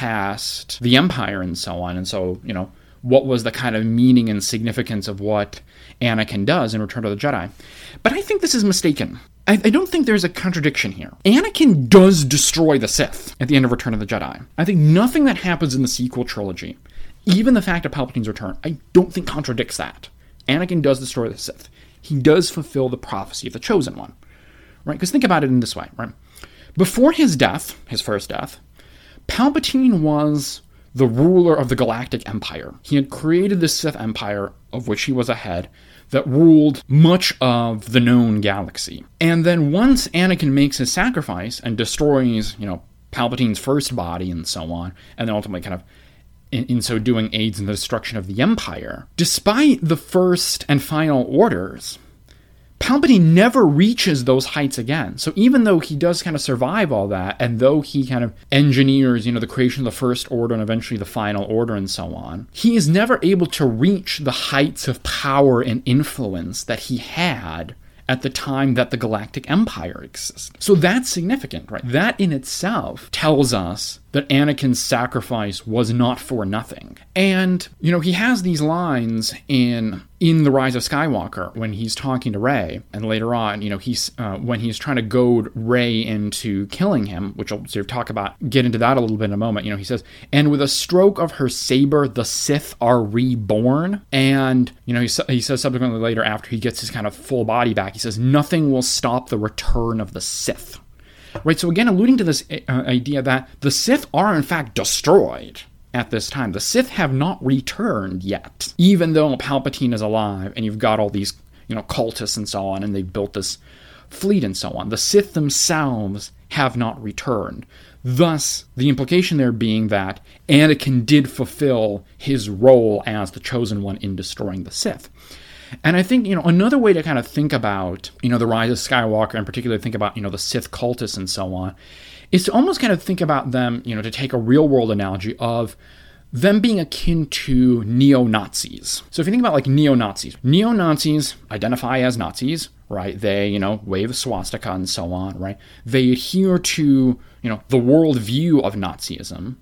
past the Empire and so on. And so, what was the kind of meaning and significance of what Anakin does in Return of the Jedi? But I think this is mistaken. I don't think there's a contradiction here. Anakin does destroy the Sith at the end of Return of the Jedi. I think nothing that happens in the sequel trilogy, even the fact of Palpatine's return, I don't think contradicts that. Anakin does destroy the Sith. He does fulfill the prophecy of the Chosen One, right? Because think about it in this way, right? Before his death, his first death, Palpatine was the ruler of the Galactic Empire. He had created the Sith Empire, of which he was a head, that ruled much of the known galaxy. And then once Anakin makes his sacrifice and destroys, Palpatine's first body and so on, and then ultimately kind of in so doing aids in the destruction of the Empire, despite the first and final orders, Palpatine never reaches those heights again. So even though he does kind of survive all that, and though he kind of engineers, the creation of the First Order and eventually the Final Order and so on, he is never able to reach the heights of power and influence that he had at the time that the Galactic Empire existed. So that's significant, right? That in itself tells us that Anakin's sacrifice was not for nothing. And, he has these lines in The Rise of Skywalker when he's talking to Rey, and later on, he's when he's trying to goad Rey into killing him, which I'll sort of get into that a little bit in a moment. He says, "And with a stroke of her saber, the Sith are reborn." And, he says subsequently later, after he gets his kind of full body back, he says, "Nothing will stop the return of the Sith." Right, so again, alluding to this idea that the Sith are in fact destroyed at this time. The Sith have not returned yet, even though Palpatine is alive, and you've got all these, cultists and so on, and they've built this fleet and so on. The Sith themselves have not returned. Thus, the implication there being that Anakin did fulfill his role as the Chosen One in destroying the Sith. And I think, another way to kind of think about, the Rise of Skywalker, and particularly think about, the Sith cultists and so on, is to almost kind of think about them, to take a real-world analogy of them being akin to neo-Nazis. So if you think about, neo-Nazis identify as Nazis, right? They, wave a swastika and so on, right? They adhere to, the worldview of Nazism.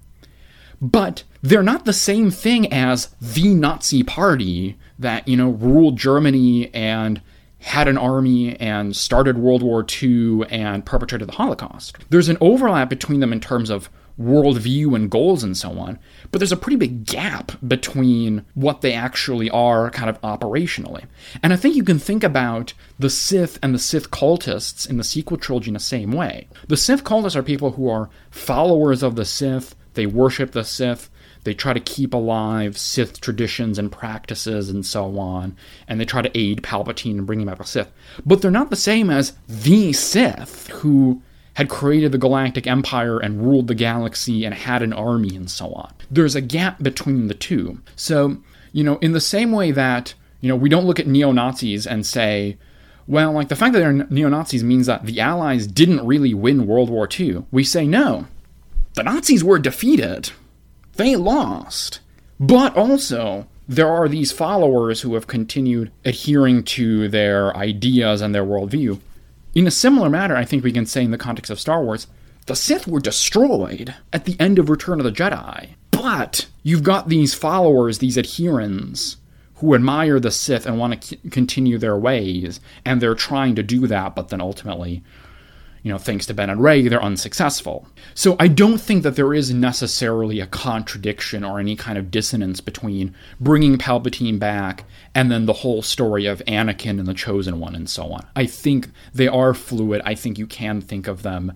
But they're not the same thing as the Nazi party that, ruled Germany and had an army and started World War II and perpetrated the Holocaust. There's an overlap between them in terms of worldview and goals and so on, but there's a pretty big gap between what they actually are kind of operationally. And I think you can think about the Sith and the Sith cultists in the sequel trilogy in the same way. The Sith cultists are people who are followers of the Sith. They worship the Sith. They try to keep alive Sith traditions and practices and so on. And they try to aid Palpatine in bringing back the Sith. But they're not the same as the Sith who had created the Galactic Empire and ruled the galaxy and had an army and so on. There's a gap between the two. So, in the same way that, we don't look at neo-Nazis and say, well, the fact that they're neo-Nazis means that the Allies didn't really win World War II. We say, no, the Nazis were defeated. They lost. But also, there are these followers who have continued adhering to their ideas and their worldview. In a similar manner, I think we can say in the context of Star Wars, the Sith were destroyed at the end of Return of the Jedi. But you've got these followers, these adherents, who admire the Sith and want to continue their ways, and they're trying to do that, but then ultimately, thanks to Ben and Rey, they're unsuccessful. So I don't think that there is necessarily a contradiction or any kind of dissonance between bringing Palpatine back and then the whole story of Anakin and the Chosen One and so on. I think they are fluid. I think you can think of them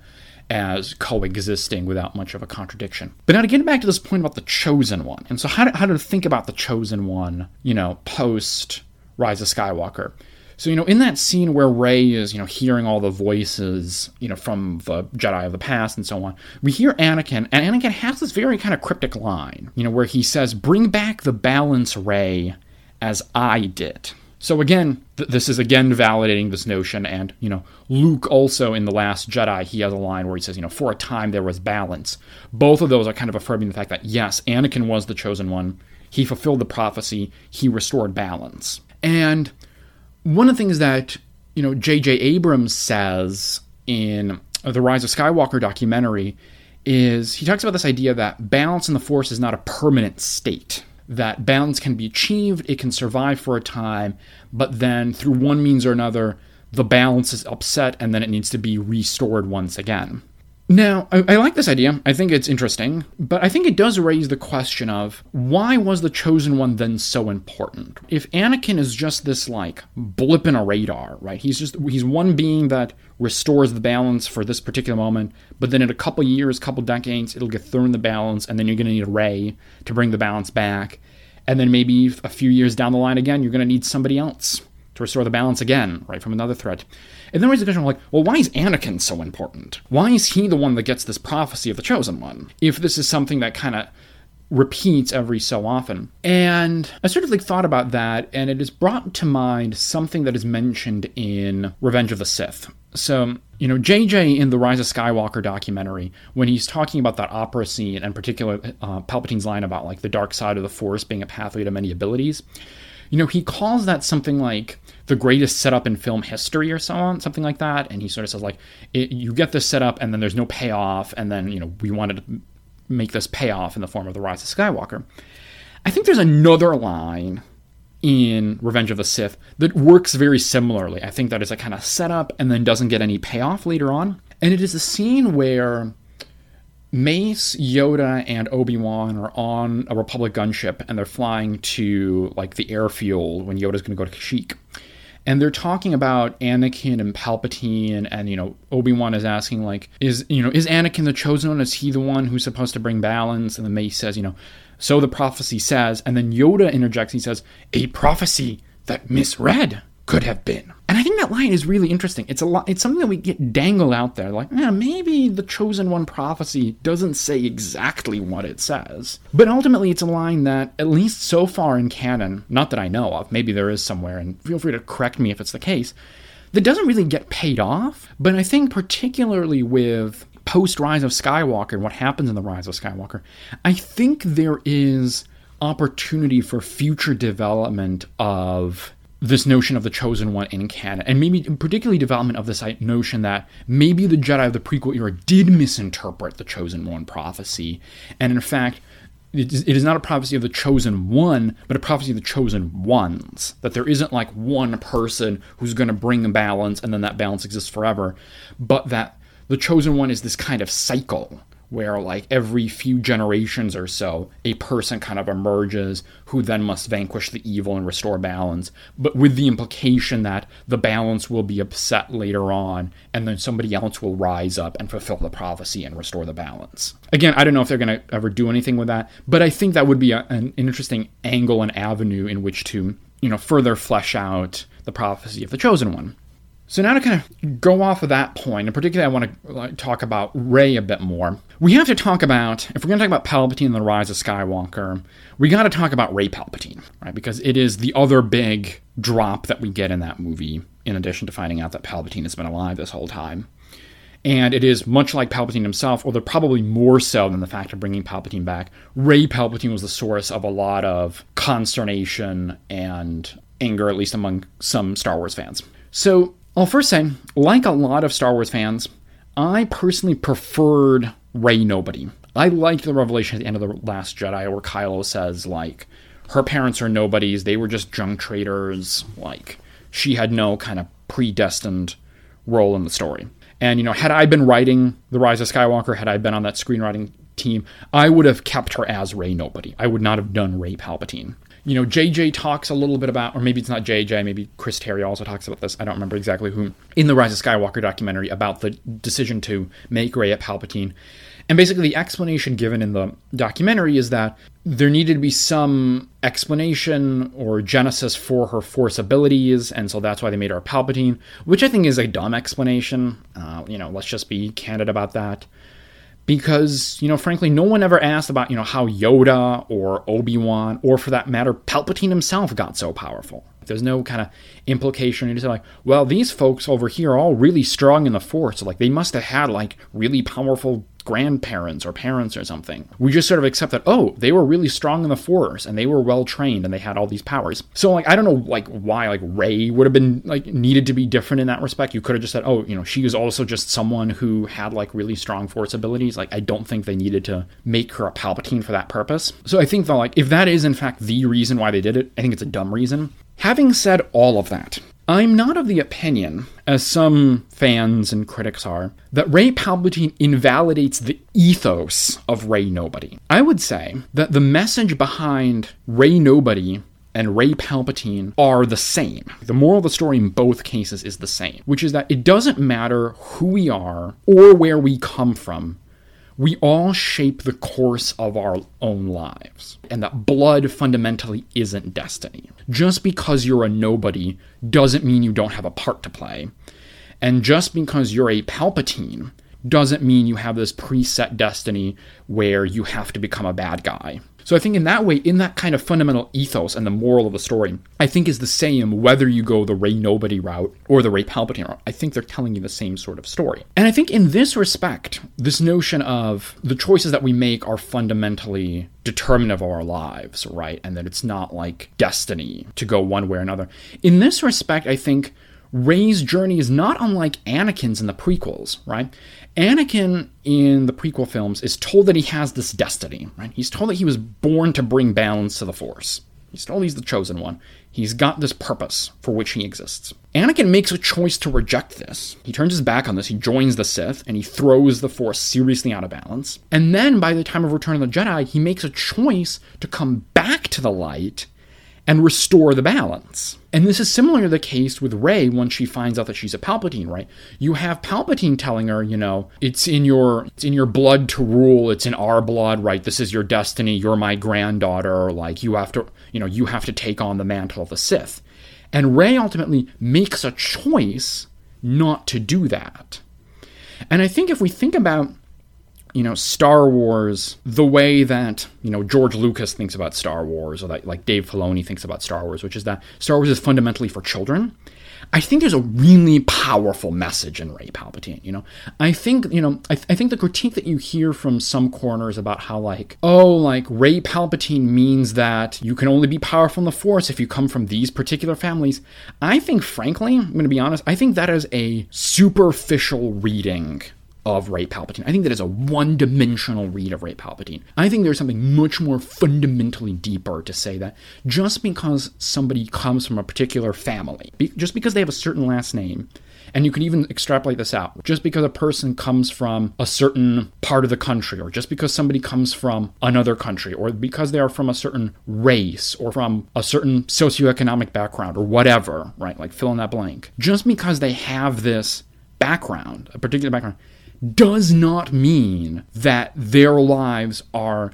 as coexisting without much of a contradiction. But now to get back to this point about the Chosen One, and so how to think about the Chosen One, post Rise of Skywalker. So, in that scene where Rey is, hearing all the voices, from the Jedi of the past and so on, we hear Anakin, and Anakin has this very kind of cryptic line, where he says, "Bring back the balance, Rey, as I did. So again, this is again validating this notion, and, Luke also in The Last Jedi, he has a line where he says, for a time there was balance. Both of those are kind of affirming the fact that, yes, Anakin was the chosen one, he fulfilled the prophecy, he restored balance. And one of the things that, J.J. Abrams says in the Rise of Skywalker documentary is he talks about this idea that balance in the Force is not a permanent state. That balance can be achieved, it can survive for a time, but then through one means or another, the balance is upset and then it needs to be restored once again. Now, I like this idea. I think it's interesting, but I think it does raise the question of why was the Chosen One then so important? If Anakin is just this, blip in a radar, right? He's one being that restores the balance for this particular moment, but then in a couple years, couple decades, it'll get thrown the balance, and then you're going to need a Rey to bring the balance back. And then maybe a few years down the line again, you're going to need somebody else to restore the balance again, right, from another threat. And then raises the question of why is Anakin so important? Why is he the one that gets this prophecy of the Chosen One? If this is something that kind of repeats every so often. And I sort of thought about that, and it has brought to mind something that is mentioned in Revenge of the Sith. So, JJ in the Rise of Skywalker documentary, when he's talking about that opera scene, and in particular Palpatine's line about the dark side of the Force being a pathway to many abilities, he calls that something like the greatest setup in film history or so on, something like that. And he sort of says you get this setup and then there's no payoff. And then, we wanted to make this payoff in the form of the Rise of Skywalker. I think there's another line in Revenge of the Sith that works very similarly. I think that is a kind of setup and then doesn't get any payoff later on. And it is a scene where Mace, Yoda, and Obi-Wan are on a Republic gunship, and they're flying to, the airfield when Yoda's going to go to Kashyyyk. And they're talking about Anakin and Palpatine, and, Obi-Wan is asking, is Anakin the Chosen One? Is he the one who's supposed to bring balance? And then Mace says, so the prophecy says, and then Yoda interjects, he says, a prophecy that misread could have been. And I think that line is really interesting. It's something that we get dangled out there, maybe the Chosen One prophecy doesn't say exactly what it says. But ultimately, it's a line that, at least so far in canon, not that I know of, maybe there is somewhere, and feel free to correct me if it's the case, that doesn't really get paid off. But I think particularly with post-Rise of Skywalker and what happens in the Rise of Skywalker, I think there is opportunity for future development of this notion of the Chosen One in canon, and maybe particularly development of this notion that maybe the Jedi of the prequel era did misinterpret the Chosen One prophecy, and in fact, it is not a prophecy of the Chosen One, but a prophecy of the Chosen Ones, that there isn't one person who's going to bring a balance, and then that balance exists forever, but that the Chosen One is this kind of cycle, where every few generations or so, a person kind of emerges who then must vanquish the evil and restore balance, but with the implication that the balance will be upset later on, and then somebody else will rise up and fulfill the prophecy and restore the balance. Again, I don't know if they're going to ever do anything with that, but I think that would be an interesting angle and avenue in which to, further flesh out the prophecy of the Chosen One. So now to kind of go off of that point, and particularly I want to talk about Rey a bit more. We have to talk about, if we're going to talk about Palpatine and the Rise of Skywalker, we got to talk about Rey Palpatine, right? Because it is the other big drop that we get in that movie, in addition to finding out that Palpatine has been alive this whole time. And it is much like Palpatine himself, although probably more so than the fact of bringing Palpatine back. Rey Palpatine was the source of a lot of consternation and anger, at least among some Star Wars fans. So I'll first say, like a lot of Star Wars fans, I personally preferred Rey Nobody. I liked the revelation at the end of The Last Jedi where Kylo says, her parents are nobodies, they were just junk traders, she had no kind of predestined role in the story. And, had I been writing The Rise of Skywalker, had I been on that screenwriting team, I would have kept her as Rey Nobody. I would not have done Rey Palpatine. JJ talks a little bit about, or maybe it's not JJ, maybe Chris Terry also talks about this, I don't remember exactly who, in the Rise of Skywalker documentary about the decision to make Rey a Palpatine. And basically the explanation given in the documentary is that there needed to be some explanation or genesis for her Force abilities, and so that's why they made her a Palpatine, which I think is a dumb explanation. Let's just be candid about that. Because, frankly, no one ever asked about, how Yoda or Obi-Wan, or for that matter, Palpatine himself got so powerful. There's no kind of implication. You just say, like, well, these folks over here are all really strong in the Force. So, like, they must have had, like, really powerful grandparents or parents or something. We just sort of accept that, oh, they were really strong in the Force and they were well trained and they had all these powers. So, like, I don't know, like, why, like, Rey would have been, like, needed to be different in that respect. You could have just said, oh, she was also just someone who had, like, really strong Force abilities. Like, I don't think they needed to make her a Palpatine for that purpose. So I think that, like, if that is in fact the reason why they did it, I think it's a dumb reason. Having said all of that, I'm not of the opinion, as some fans and critics are, that Rey Palpatine invalidates the ethos of Rey Nobody. I would say that the message behind Rey Nobody and Rey Palpatine are the same. The moral of the story in both cases is the same, which is that it doesn't matter who we are or where we come from. We all shape the course of our own lives, and that blood fundamentally isn't destiny. Just because you're a nobody doesn't mean you don't have a part to play, and just because you're a Palpatine doesn't mean you have this preset destiny where you have to become a bad guy. So I think in that way, in that kind of fundamental ethos and the moral of the story, I think is the same whether you go the Rey Nobody route or the Rey Palpatine route. I think they're telling you the same sort of story. And I think in this respect, this notion of the choices that we make are fundamentally determinative of our lives, right? And that it's not like destiny to go one way or another. In this respect, I think Rey's journey is not unlike Anakin's in the prequels, right? Anakin in the prequel films is told that he has this destiny, right? He's told that he was born to bring balance to the Force. He's told he's the chosen one. He's got this purpose for which he exists. Anakin makes a choice to reject this. He turns his back on this. He joins the Sith, and he throws the Force seriously out of balance. And then, by the time of Return of the Jedi, he makes a choice to come back to the light and restore the balance. And this is similarly the case with Rey once she finds out that she's a Palpatine, right? You have Palpatine telling her, it's in your blood to rule, it's in our blood, right? This is your destiny, you're my granddaughter, like you have to take on the mantle of the Sith. And Rey ultimately makes a choice not to do that. And I think if we think about Star Wars the way that, George Lucas thinks about Star Wars, or that, like, Dave Filoni thinks about Star Wars, which is that Star Wars is fundamentally for children, I think there's a really powerful message in Rey Palpatine, I think, I think the critique that you hear from some corners about how, Rey Palpatine means that you can only be powerful in the Force if you come from these particular families, I think, frankly, I'm going to be honest, I think that is a superficial reading of Rey Palpatine. I think that is a one-dimensional read of Rey Palpatine. I think there's something much more fundamentally deeper to say that just because somebody comes from a particular family, just because they have a certain last name, and you can even extrapolate this out, just because a person comes from a certain part of the country, or just because somebody comes from another country, or because they are from a certain race, or from a certain socioeconomic background, or whatever, right? Like, fill in that blank. Just because they have this background, a particular background, does not mean that their lives are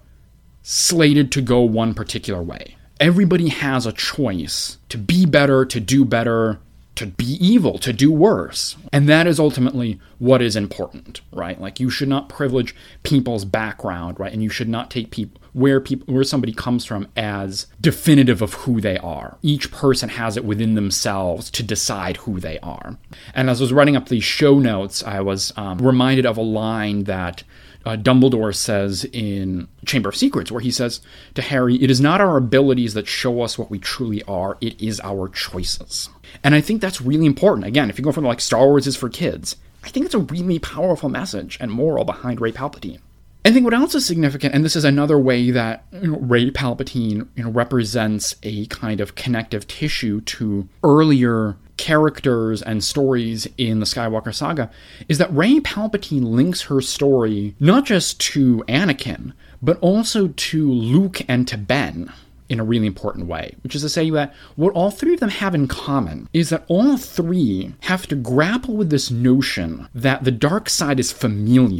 slated to go one particular way. Everybody has a choice to be better, to do better, to be evil, to do worse. And that is ultimately what is important, right? Like, you should not privilege people's background, right? And you should not take where somebody comes from as definitive of who they are. Each person has it within themselves to decide who they are. And as I was writing up these show notes, I was reminded of a line that Dumbledore says in Chamber of Secrets, where he says to Harry, "It is not our abilities that show us what we truly are, it is our choices." And I think that's really important. Again, if you go from Star Wars is for kids, I think it's a really powerful message and moral behind Rey Palpatine. I think what else is significant, and this is another way that Rey Palpatine represents a kind of connective tissue to earlier characters and stories in the Skywalker saga, is that Rey Palpatine links her story not just to Anakin, but also to Luke and to Ben in a really important way, which is to say that what all three of them have in common is that all three have to grapple with this notion that the dark side is familial.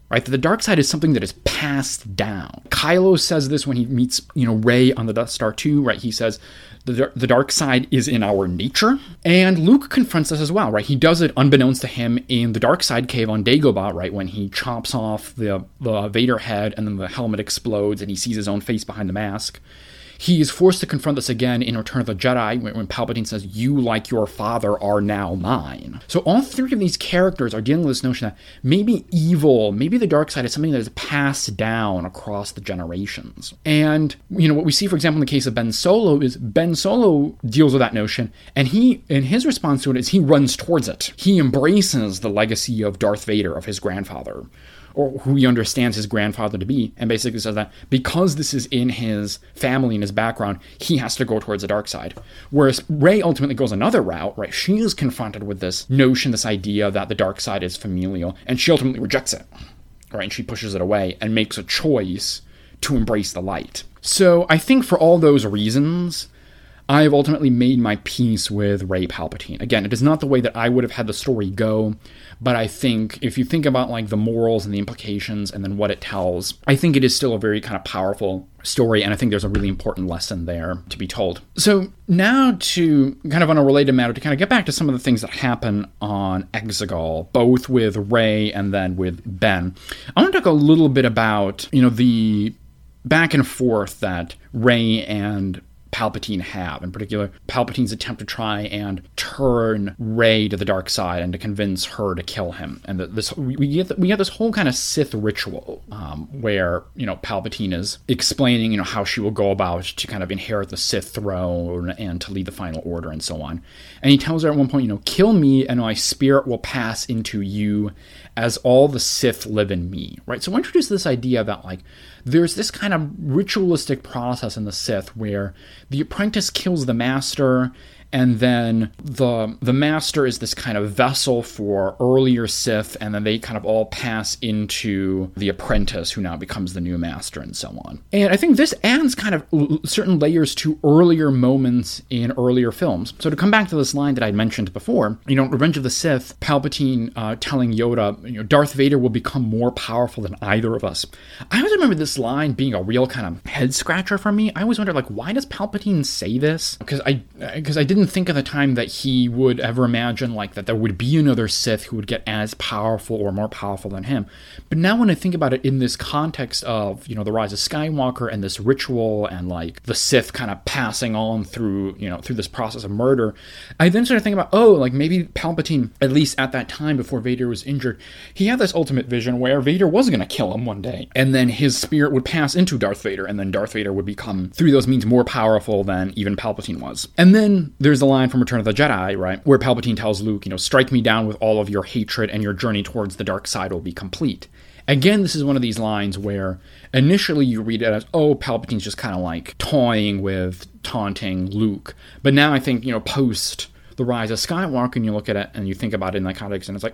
right? That the dark side is something that is passed down. Kylo says this when he meets, Rey on the Death Star 2, right? He says the dark side is in our nature. And Luke confronts this as well, right? He does it unbeknownst to him in the dark side cave on Dagobah, right? When he chops off the Vader head and then the helmet explodes and he sees his own face behind the mask. He is forced to confront this again in Return of the Jedi when Palpatine says, "You, like your father, are now mine." So all three of these characters are dealing with this notion that maybe evil, maybe the dark side is something that is passed down across the generations. And, what we see, for example, in the case of Ben Solo is Ben Solo deals with that notion, and his response to it is he runs towards it. He embraces the legacy of Darth Vader, of his grandfather, or who he understands his grandfather to be, and basically says that because this is in his family and his background, he has to go towards the dark side. Whereas Rey ultimately goes another route, right? She is confronted with this notion, this idea that the dark side is familial, and she ultimately rejects it, right? And she pushes it away and makes a choice to embrace the light. So I think for all those reasons, I've ultimately made my peace with Rey Palpatine. Again, it is not the way that I would have had the story go, but I think if you think about the morals and the implications and then what it tells, I think it is still a very kind of powerful story, and I think there's a really important lesson there to be told. So now to kind of on a related matter, to kind of get back to some of the things that happen on Exegol, both with Rey and then with Ben, I want to talk a little bit about, the back and forth that Rey and Palpatine have. In particular, Palpatine's attempt to try and turn Rey to the dark side and to convince her to kill him. And we get this whole kind of Sith ritual where, Palpatine is explaining, how she will go about to kind of inherit the Sith throne and to lead the final order and so on. And he tells her at one point, kill me and my spirit will pass into you as all the Sith live in me, right? So we're introduced to this idea that there's this kind of ritualistic process in the Sith where the apprentice kills the master, and then the master is this kind of vessel for earlier Sith, and then they kind of all pass into the apprentice, who now becomes the new master, and so on. And I think this adds kind of certain layers to earlier moments in earlier films. So to come back to this line that I mentioned before, Revenge of the Sith, Palpatine telling Yoda, Darth Vader will become more powerful than either of us. I always remember this line being a real kind of head scratcher for me. I always wondered, why does Palpatine say this? Because I didn't think at the time that he would ever imagine that there would be another Sith who would get as powerful or more powerful than him. But now when I think about it in this context of, the rise of Skywalker and this ritual and the Sith kind of passing on through this process of murder, I then started thinking about, maybe Palpatine, at least at that time before Vader was injured, he had this ultimate vision where Vader was going to kill him one day, and then his spirit would pass into Darth Vader, and then Darth Vader would become, through those means, more powerful than even Palpatine was. And then there's the line from Return of the Jedi, right, where Palpatine tells Luke, strike me down with all of your hatred and your journey towards the dark side will be complete. Again, this is one of these lines where initially you read it as, Palpatine's just kind of toying with taunting Luke. But now I think, post the rise of Skywalker, and you look at it and you think about it in that context, and it's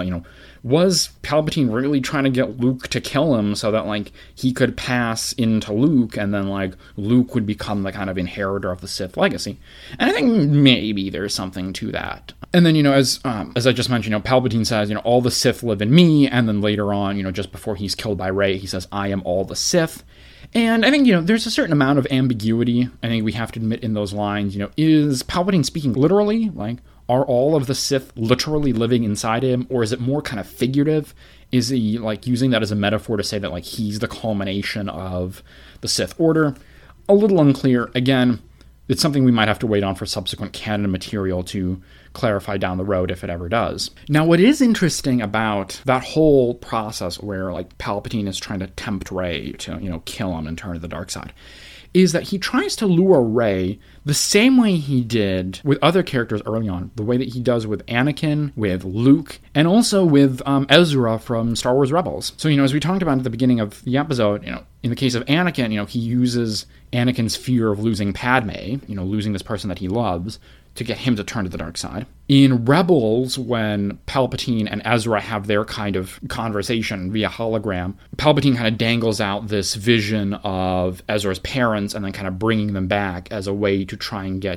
was Palpatine really trying to get Luke to kill him so that he could pass into Luke, and then Luke would become the kind of inheritor of the Sith legacy? And I think maybe there's something to that. And then, as I just mentioned, Palpatine says, all the Sith live in me, and then later on, just before he's killed by Rey, he says, I am all the Sith. And I think, there's a certain amount of ambiguity, I think we have to admit, in those lines. Is Palpatine speaking literally? Are all of the Sith literally living inside him? Or is it more kind of figurative? Is he, using that as a metaphor to say that, he's the culmination of the Sith Order? A little unclear. Again, it's something we might have to wait on for subsequent canon material to clarify down the road if it ever does. Now, what is interesting about that whole process where Palpatine is trying to tempt Rey to, kill him and turn to the dark side, is that he tries to lure Rey the same way he did with other characters early on, the way that he does with Anakin, with Luke, and also with Ezra from Star Wars Rebels. So, as we talked about at the beginning of the episode, in the case of Anakin, he uses Anakin's fear of losing Padme, losing this person that he loves, to get him to turn to the dark side. In Rebels, when Palpatine and Ezra have their kind of conversation via hologram, Palpatine kind of dangles out this vision of Ezra's parents and then kind of bringing them back as a way to try and get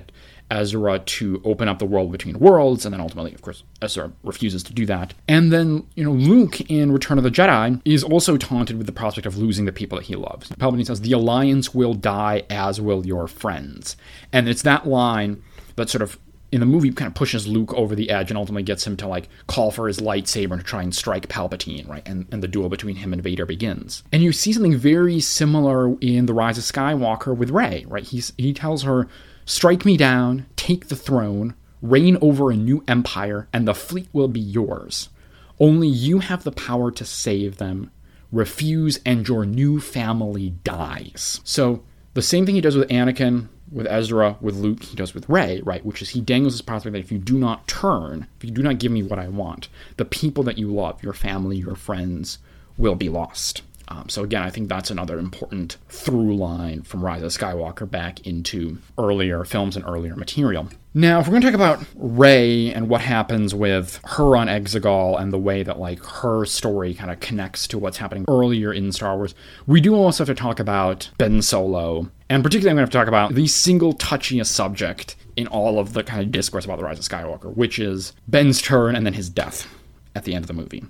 Ezra to open up the world between worlds, and then ultimately, of course, Ezra refuses to do that. And then, Luke in Return of the Jedi is also taunted with the prospect of losing the people that he loves. Palpatine says, "The Alliance will die, as will your friends." And it's that line that sort of, in the movie, kind of pushes Luke over the edge and ultimately gets him to, call for his lightsaber to try and strike Palpatine, right? And the duel between him and Vader begins. And you see something very similar in The Rise of Skywalker with Rey, right? He tells her, "Strike me down, take the throne, reign over a new empire, and the fleet will be yours. Only you have the power to save them. Refuse, and your new family dies." So the same thing he does with Anakin, with Ezra, with Luke, he does with Rey, right? Which is he dangles this prospect that if you do not turn, if you do not give me what I want, the people that you love, your family, your friends, will be lost. So again, I think that's another important through line from Rise of Skywalker back into earlier films and earlier material. Now, if we're going to talk about Rey and what happens with her on Exegol and the way that, her story kind of connects to what's happening earlier in Star Wars, we do also have to talk about Ben Solo. And particularly, I'm going to have to talk about the single touchiest subject in all of the kind of discourse about The Rise of Skywalker, which is Ben's turn and then his death at the end of the movie.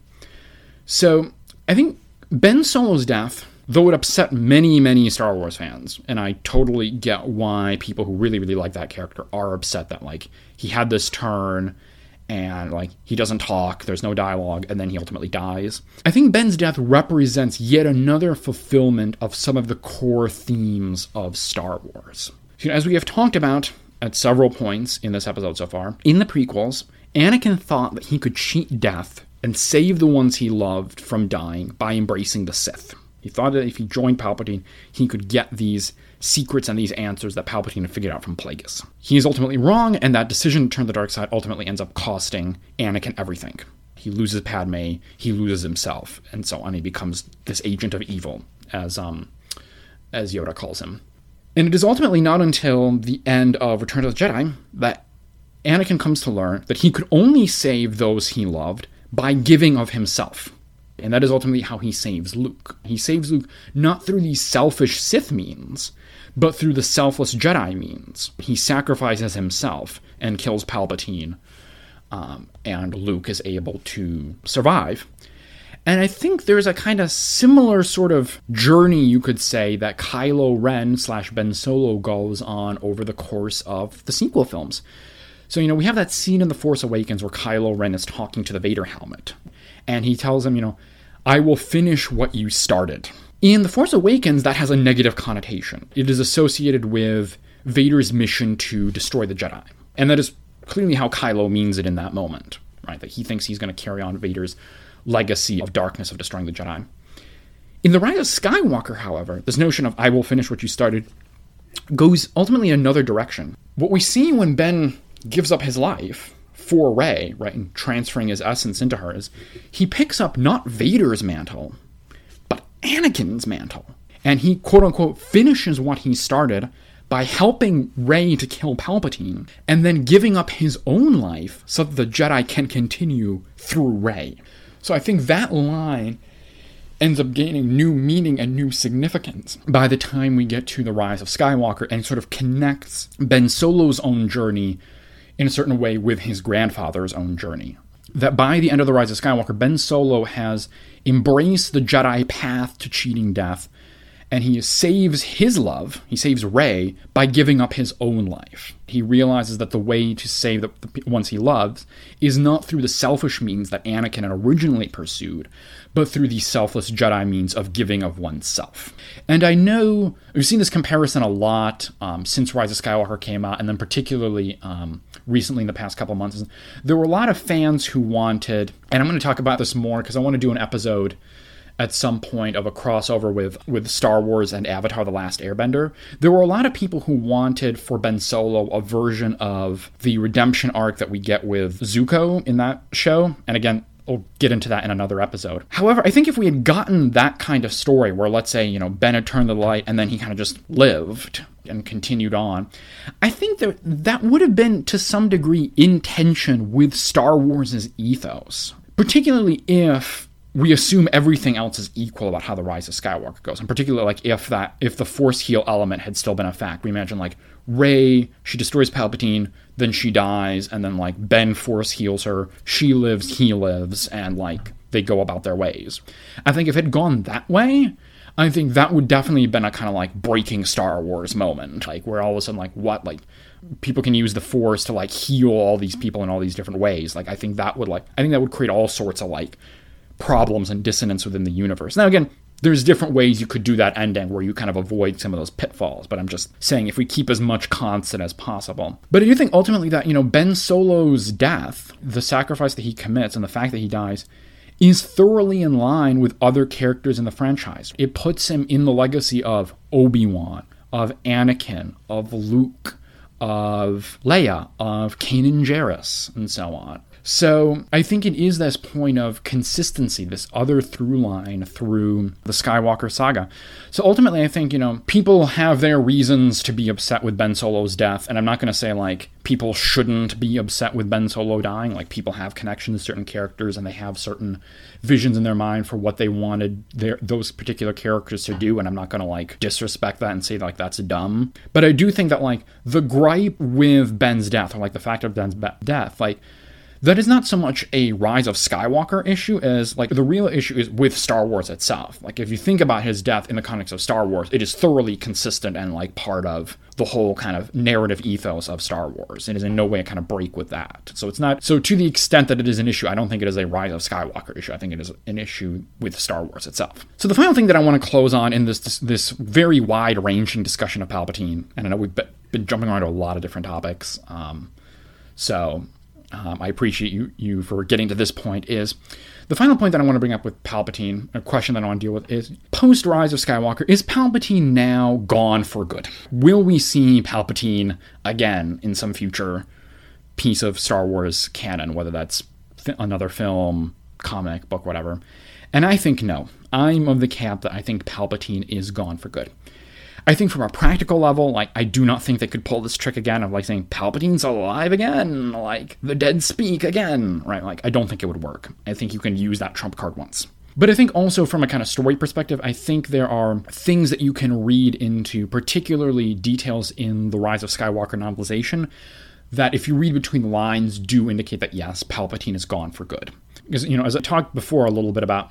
So, I think Ben Solo's death, though it upset many, many Star Wars fans, and I totally get why people who really, really like that character are upset that, he had this turn, and, he doesn't talk, there's no dialogue, and then he ultimately dies. I think Ben's death represents yet another fulfillment of some of the core themes of Star Wars. As we have talked about at several points in this episode so far, in the prequels, Anakin thought that he could cheat death and save the ones he loved from dying by embracing the Sith. He thought that if he joined Palpatine, he could get these secrets and these answers that Palpatine had figured out from Plagueis. He is ultimately wrong, and that decision to turn the dark side ultimately ends up costing Anakin everything. He loses Padme, he loses himself, and so on. He becomes this agent of evil, as Yoda calls him. And it is ultimately not until the end of Return of the Jedi that Anakin comes to learn that he could only save those he loved by giving of himself. And that is ultimately how he saves Luke. He saves Luke not through these selfish Sith means, but through the selfless Jedi means. He sacrifices himself and kills Palpatine, and Luke is able to survive. And I think there's a kind of similar sort of journey, you could say, that Kylo Ren / Ben Solo goes on over the course of the sequel films. So, we have that scene in The Force Awakens where Kylo Ren is talking to the Vader helmet. And he tells him, "I will finish what you started." In The Force Awakens, that has a negative connotation. It is associated with Vader's mission to destroy the Jedi. And that is clearly how Kylo means it in that moment, right? That he thinks he's going to carry on Vader's legacy of darkness of destroying the Jedi. In The Rise of Skywalker, however, this notion of "I will finish what you started" goes ultimately in another direction. What we see when Ben gives up his life for Rey, right, and transferring his essence into hers, he picks up not Vader's mantle, but Anakin's mantle. And he, quote-unquote, finishes what he started by helping Rey to kill Palpatine, and then giving up his own life so that the Jedi can continue through Rey. So I think that line ends up gaining new meaning and new significance by the time we get to The Rise of Skywalker, and sort of connects Ben Solo's own journey in a certain way with his grandfather's own journey. That by the end of The Rise of Skywalker, Ben Solo has embraced the Jedi path to cheating death, and he saves his love, he saves Rey, by giving up his own life. He realizes that the way to save the ones he loves is not through the selfish means that Anakin had originally pursued, but through the selfless Jedi means of giving of oneself. And I know we've seen this comparison a lot since Rise of Skywalker came out, and then particularly recently in the past couple months. There were a lot of fans who wanted, and I'm going to talk about this more because I want to do an episode at some point of a crossover with Star Wars and Avatar: The Last Airbender. There were a lot of people who wanted for Ben Solo a version of the redemption arc that we get with Zuko in that show. And again, I'll get into that in another episode. However, I think if we had gotten that kind of story where, let's say, Ben had turned the light and then he kind of just lived and continued on, I think that would have been to some degree in tension with Star Wars' ethos, particularly if we assume everything else is equal about how The Rise of Skywalker goes, and particularly if the Force heal element had still been a fact. We imagine Rey, she destroys Palpatine, then she dies, and then, like, Ben force heals her, she lives, he lives, and, like, they go about their ways. I think if it had gone that way, I think that would definitely have been a kind of, like, breaking Star Wars moment, like, where all of a sudden, like, what, like, people can use the Force to, like, heal all these people in all these different ways. Like, I think that would create all sorts of, like, problems and dissonance within the universe. Now, again, there's different ways you could do that ending where you kind of avoid some of those pitfalls, but I'm just saying if we keep as much constant as possible. But I do think ultimately that, Ben Solo's death, the sacrifice that he commits and the fact that he dies, is thoroughly in line with other characters in the franchise. It puts him in the legacy of Obi-Wan, of Anakin, of Luke, of Leia, of Kanan Jarrus, and so on. So I think it is this point of consistency, this other through line through the Skywalker saga. So ultimately, I think, people have their reasons to be upset with Ben Solo's death, and I'm not going to say, like, people shouldn't be upset with Ben Solo dying. Like, people have connections to certain characters, and they have certain visions in their mind for what they wanted those particular characters to do, and I'm not going to, like, disrespect that and say, like, that's dumb. But I do think that, like, the gripe with Ben's death, or, like, the fact of Ben's death, like, that is not so much a Rise of Skywalker issue as, like, the real issue is with Star Wars itself. Like, if you think about his death in the context of Star Wars, it is thoroughly consistent and, like, part of the whole kind of narrative ethos of Star Wars. It is in no way a kind of break with that. So it's not, so to the extent that it is an issue, I don't think it is a Rise of Skywalker issue. I think it is an issue with Star Wars itself. So the final thing that I want to close on in this very wide-ranging discussion of Palpatine, and I know we've been jumping around to a lot of different topics, I appreciate you for getting to this point, is the final point that I want to bring up with Palpatine, a question that I want to deal with, is post-Rise of Skywalker, is Palpatine now gone for good? Will we see Palpatine again in some future piece of Star Wars canon, whether that's another film, comic, book, whatever? And I think no. I'm of the camp that I think Palpatine is gone for good. I think from a practical level, like, I do not think they could pull this trick again of, like, saying, Palpatine's alive again, like, the dead speak again, right? Like, I don't think it would work. I think you can use that trump card once. But I think also from a kind of story perspective, I think there are things that you can read into, particularly details in the Rise of Skywalker novelization, that if you read between the lines do indicate that, yes, Palpatine is gone for good. Because, as I talked before a little bit about,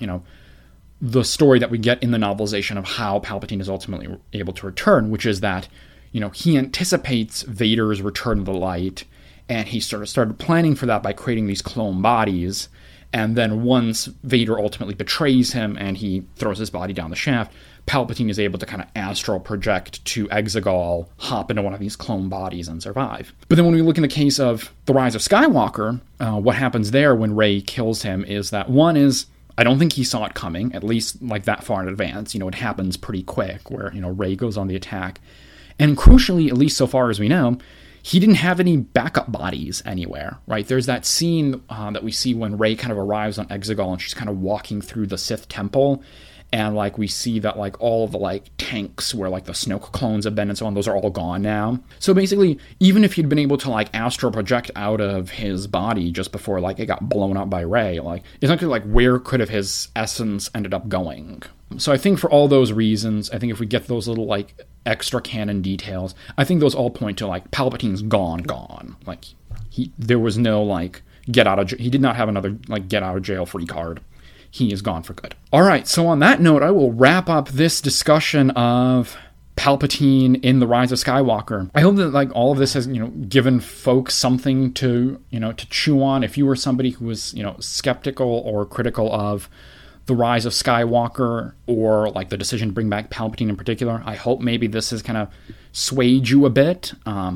the story that we get in the novelization of how Palpatine is ultimately able to return, which is that, he anticipates Vader's return to the light, and he sort of started planning for that by creating these clone bodies, and then once Vader ultimately betrays him and he throws his body down the shaft, Palpatine is able to kind of astral project to Exegol, hop into one of these clone bodies, and survive. But then when we look in the case of The Rise of Skywalker, what happens there when Rey kills him is that, one is, I don't think he saw it coming, at least like that far in advance. It happens pretty quick where, Rey goes on the attack. And crucially, at least so far as we know, he didn't have any backup bodies anywhere, right? There's that scene that we see when Rey kind of arrives on Exegol and she's kind of walking through the Sith temple. And, like, we see that, like, all of the, like, tanks where, like, the Snoke clones have been and so on, those are all gone now. So basically, even if he'd been able to, like, astral project out of his body just before, like, it got blown up by Rey, like, it's not like, where could have his essence ended up going? So I think for all those reasons, I think if we get those little, like, extra canon details, I think those all point to, like, Palpatine's gone. Like, there was no, like, he did not have another, like, get out of jail free card. He is gone for good. All right, so on that note, I will wrap up this discussion of Palpatine in The Rise of Skywalker. I hope that, like, all of this has, given folks something to, to chew on. If you were somebody who was, skeptical or critical of The Rise of Skywalker, or, like, the decision to bring back Palpatine in particular, I hope maybe this has kind of swayed you a bit.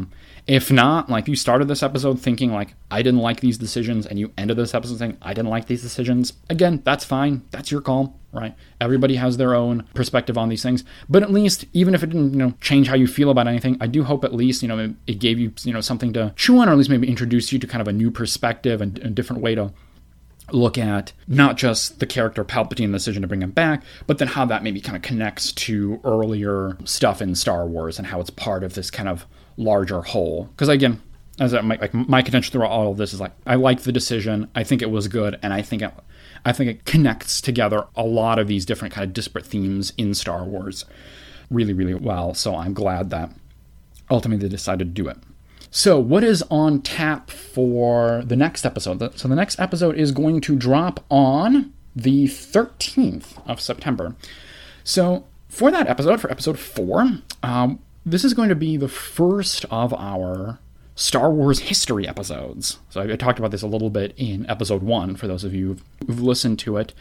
If not, like, you started this episode thinking, like, I didn't like these decisions, and you ended this episode saying, I didn't like these decisions, again, that's fine. That's your call, right? Everybody has their own perspective on these things. But at least, even if it didn't, change how you feel about anything, I do hope at least, it gave you, something to chew on, or at least maybe introduce you to kind of a new perspective and a different way to look at not just the character Palpatine and the decision to bring him back, but then how that maybe kind of connects to earlier stuff in Star Wars and how it's part of this kind of larger whole. Because again, as my contention throughout all of this is, like, I like the decision, I think it was good, and I think it connects together a lot of these different kind of disparate themes in Star Wars really, really well. So I'm glad that ultimately they decided to do it. So what is on tap for the next episode? So the next episode is going to drop on the 13th of September. So for that episode, for episode 4, this is going to be the first of our Star Wars history episodes. So I talked about this a little bit in episode 1, for those of you who've listened to it.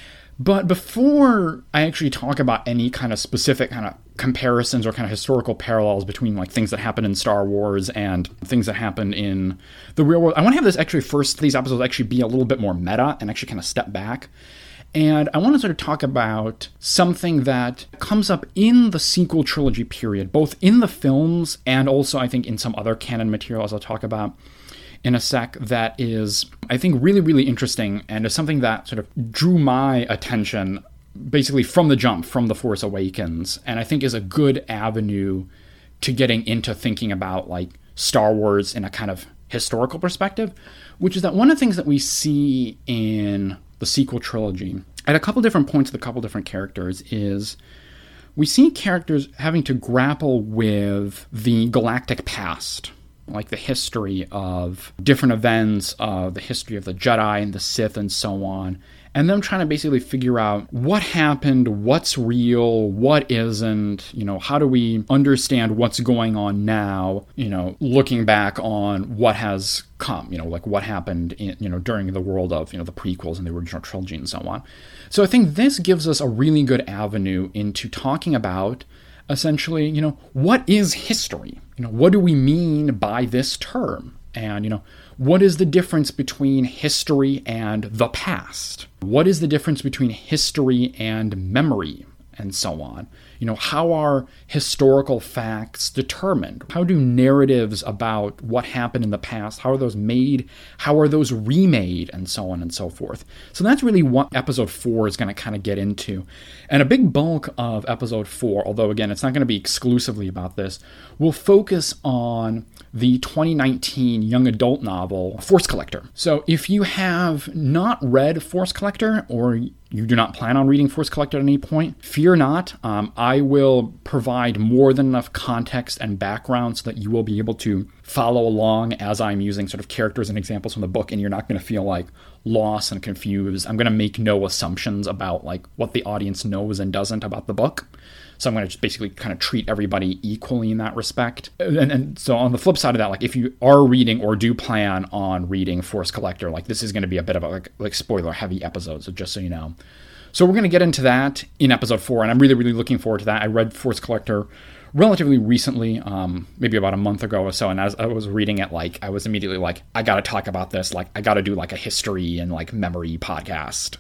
But before I actually talk about any kind of specific kind of comparisons or kind of historical parallels between like things that happen in Star Wars and things that happen in the real world, I want to have this actually first, these episodes actually be a little bit more meta and actually kind of step back. And I want to sort of talk about something that comes up in the sequel trilogy period, both in the films and also I think in some other canon materials I'll talk about in a sec, that is, I think, really, really interesting and is something that sort of drew my attention basically from the jump, from The Force Awakens, and I think is a good avenue to getting into thinking about like Star Wars in a kind of historical perspective, which is that one of the things that we see in the sequel trilogy at a couple different points with a couple different characters is we see characters having to grapple with the galactic past, like the history of different events, the history of the Jedi and the Sith and so on, and them trying to basically figure out what happened, what's real, what isn't, how do we understand what's going on now, looking back on what has come, like what happened in, during the world of, the prequels and the original trilogy and so on. So I think this gives us a really good avenue into talking about essentially, what is history? What do we mean by this term? And, what is the difference between history and the past? What is the difference between history and memory? And so on. How are historical facts determined? How do narratives about what happened in the past, how are those made? How are those remade? And so on and so forth. So that's really what episode 4 is going to kind of get into. And a big bulk of episode 4, although again, it's not going to be exclusively about this, will focus on the 2019 young adult novel, Force Collector. So if you have not read Force Collector, or you do not plan on reading Force Collector at any point, fear not. I will provide more than enough context and background so that you will be able to follow along as I'm using sort of characters and examples from the book, and you're not going to feel like lost and confused. I'm going to make no assumptions about like what the audience knows and doesn't about the book. So I'm going to just basically kind of treat everybody equally in that respect. And so on the flip side of that, like if you are reading or do plan on reading Force Collector, like this is going to be a bit of a like spoiler heavy episode. So just so you know. So we're going to get into that in episode 4, and I'm really, really looking forward to that. I read Force Collector relatively recently, maybe about a month ago or so, and as I was reading it, like I was immediately like, I got to talk about this. Like I got to do like a history and like memory podcast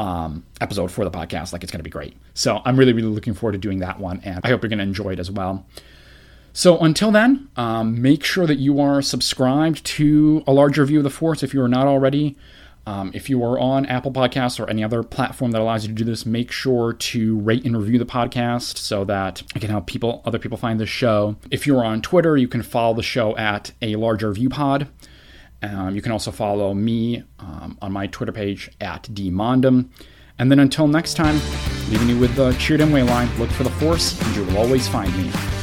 episode for the podcast. Like it's going to be great. So I'm really, really looking forward to doing that one, and I hope you're going to enjoy it as well. So until then, make sure that you are subscribed to A Larger View of the Force if you are not already. If you are on Apple Podcasts or any other platform that allows you to do this, make sure to rate and review the podcast so that I can help other people find this show. If you're on Twitter, you can follow the show at A Larger View Pod. You can also follow me on my Twitter page at DMondum. And then until next time, leaving you with the Cheered Way line, look for the Force and you will always find me.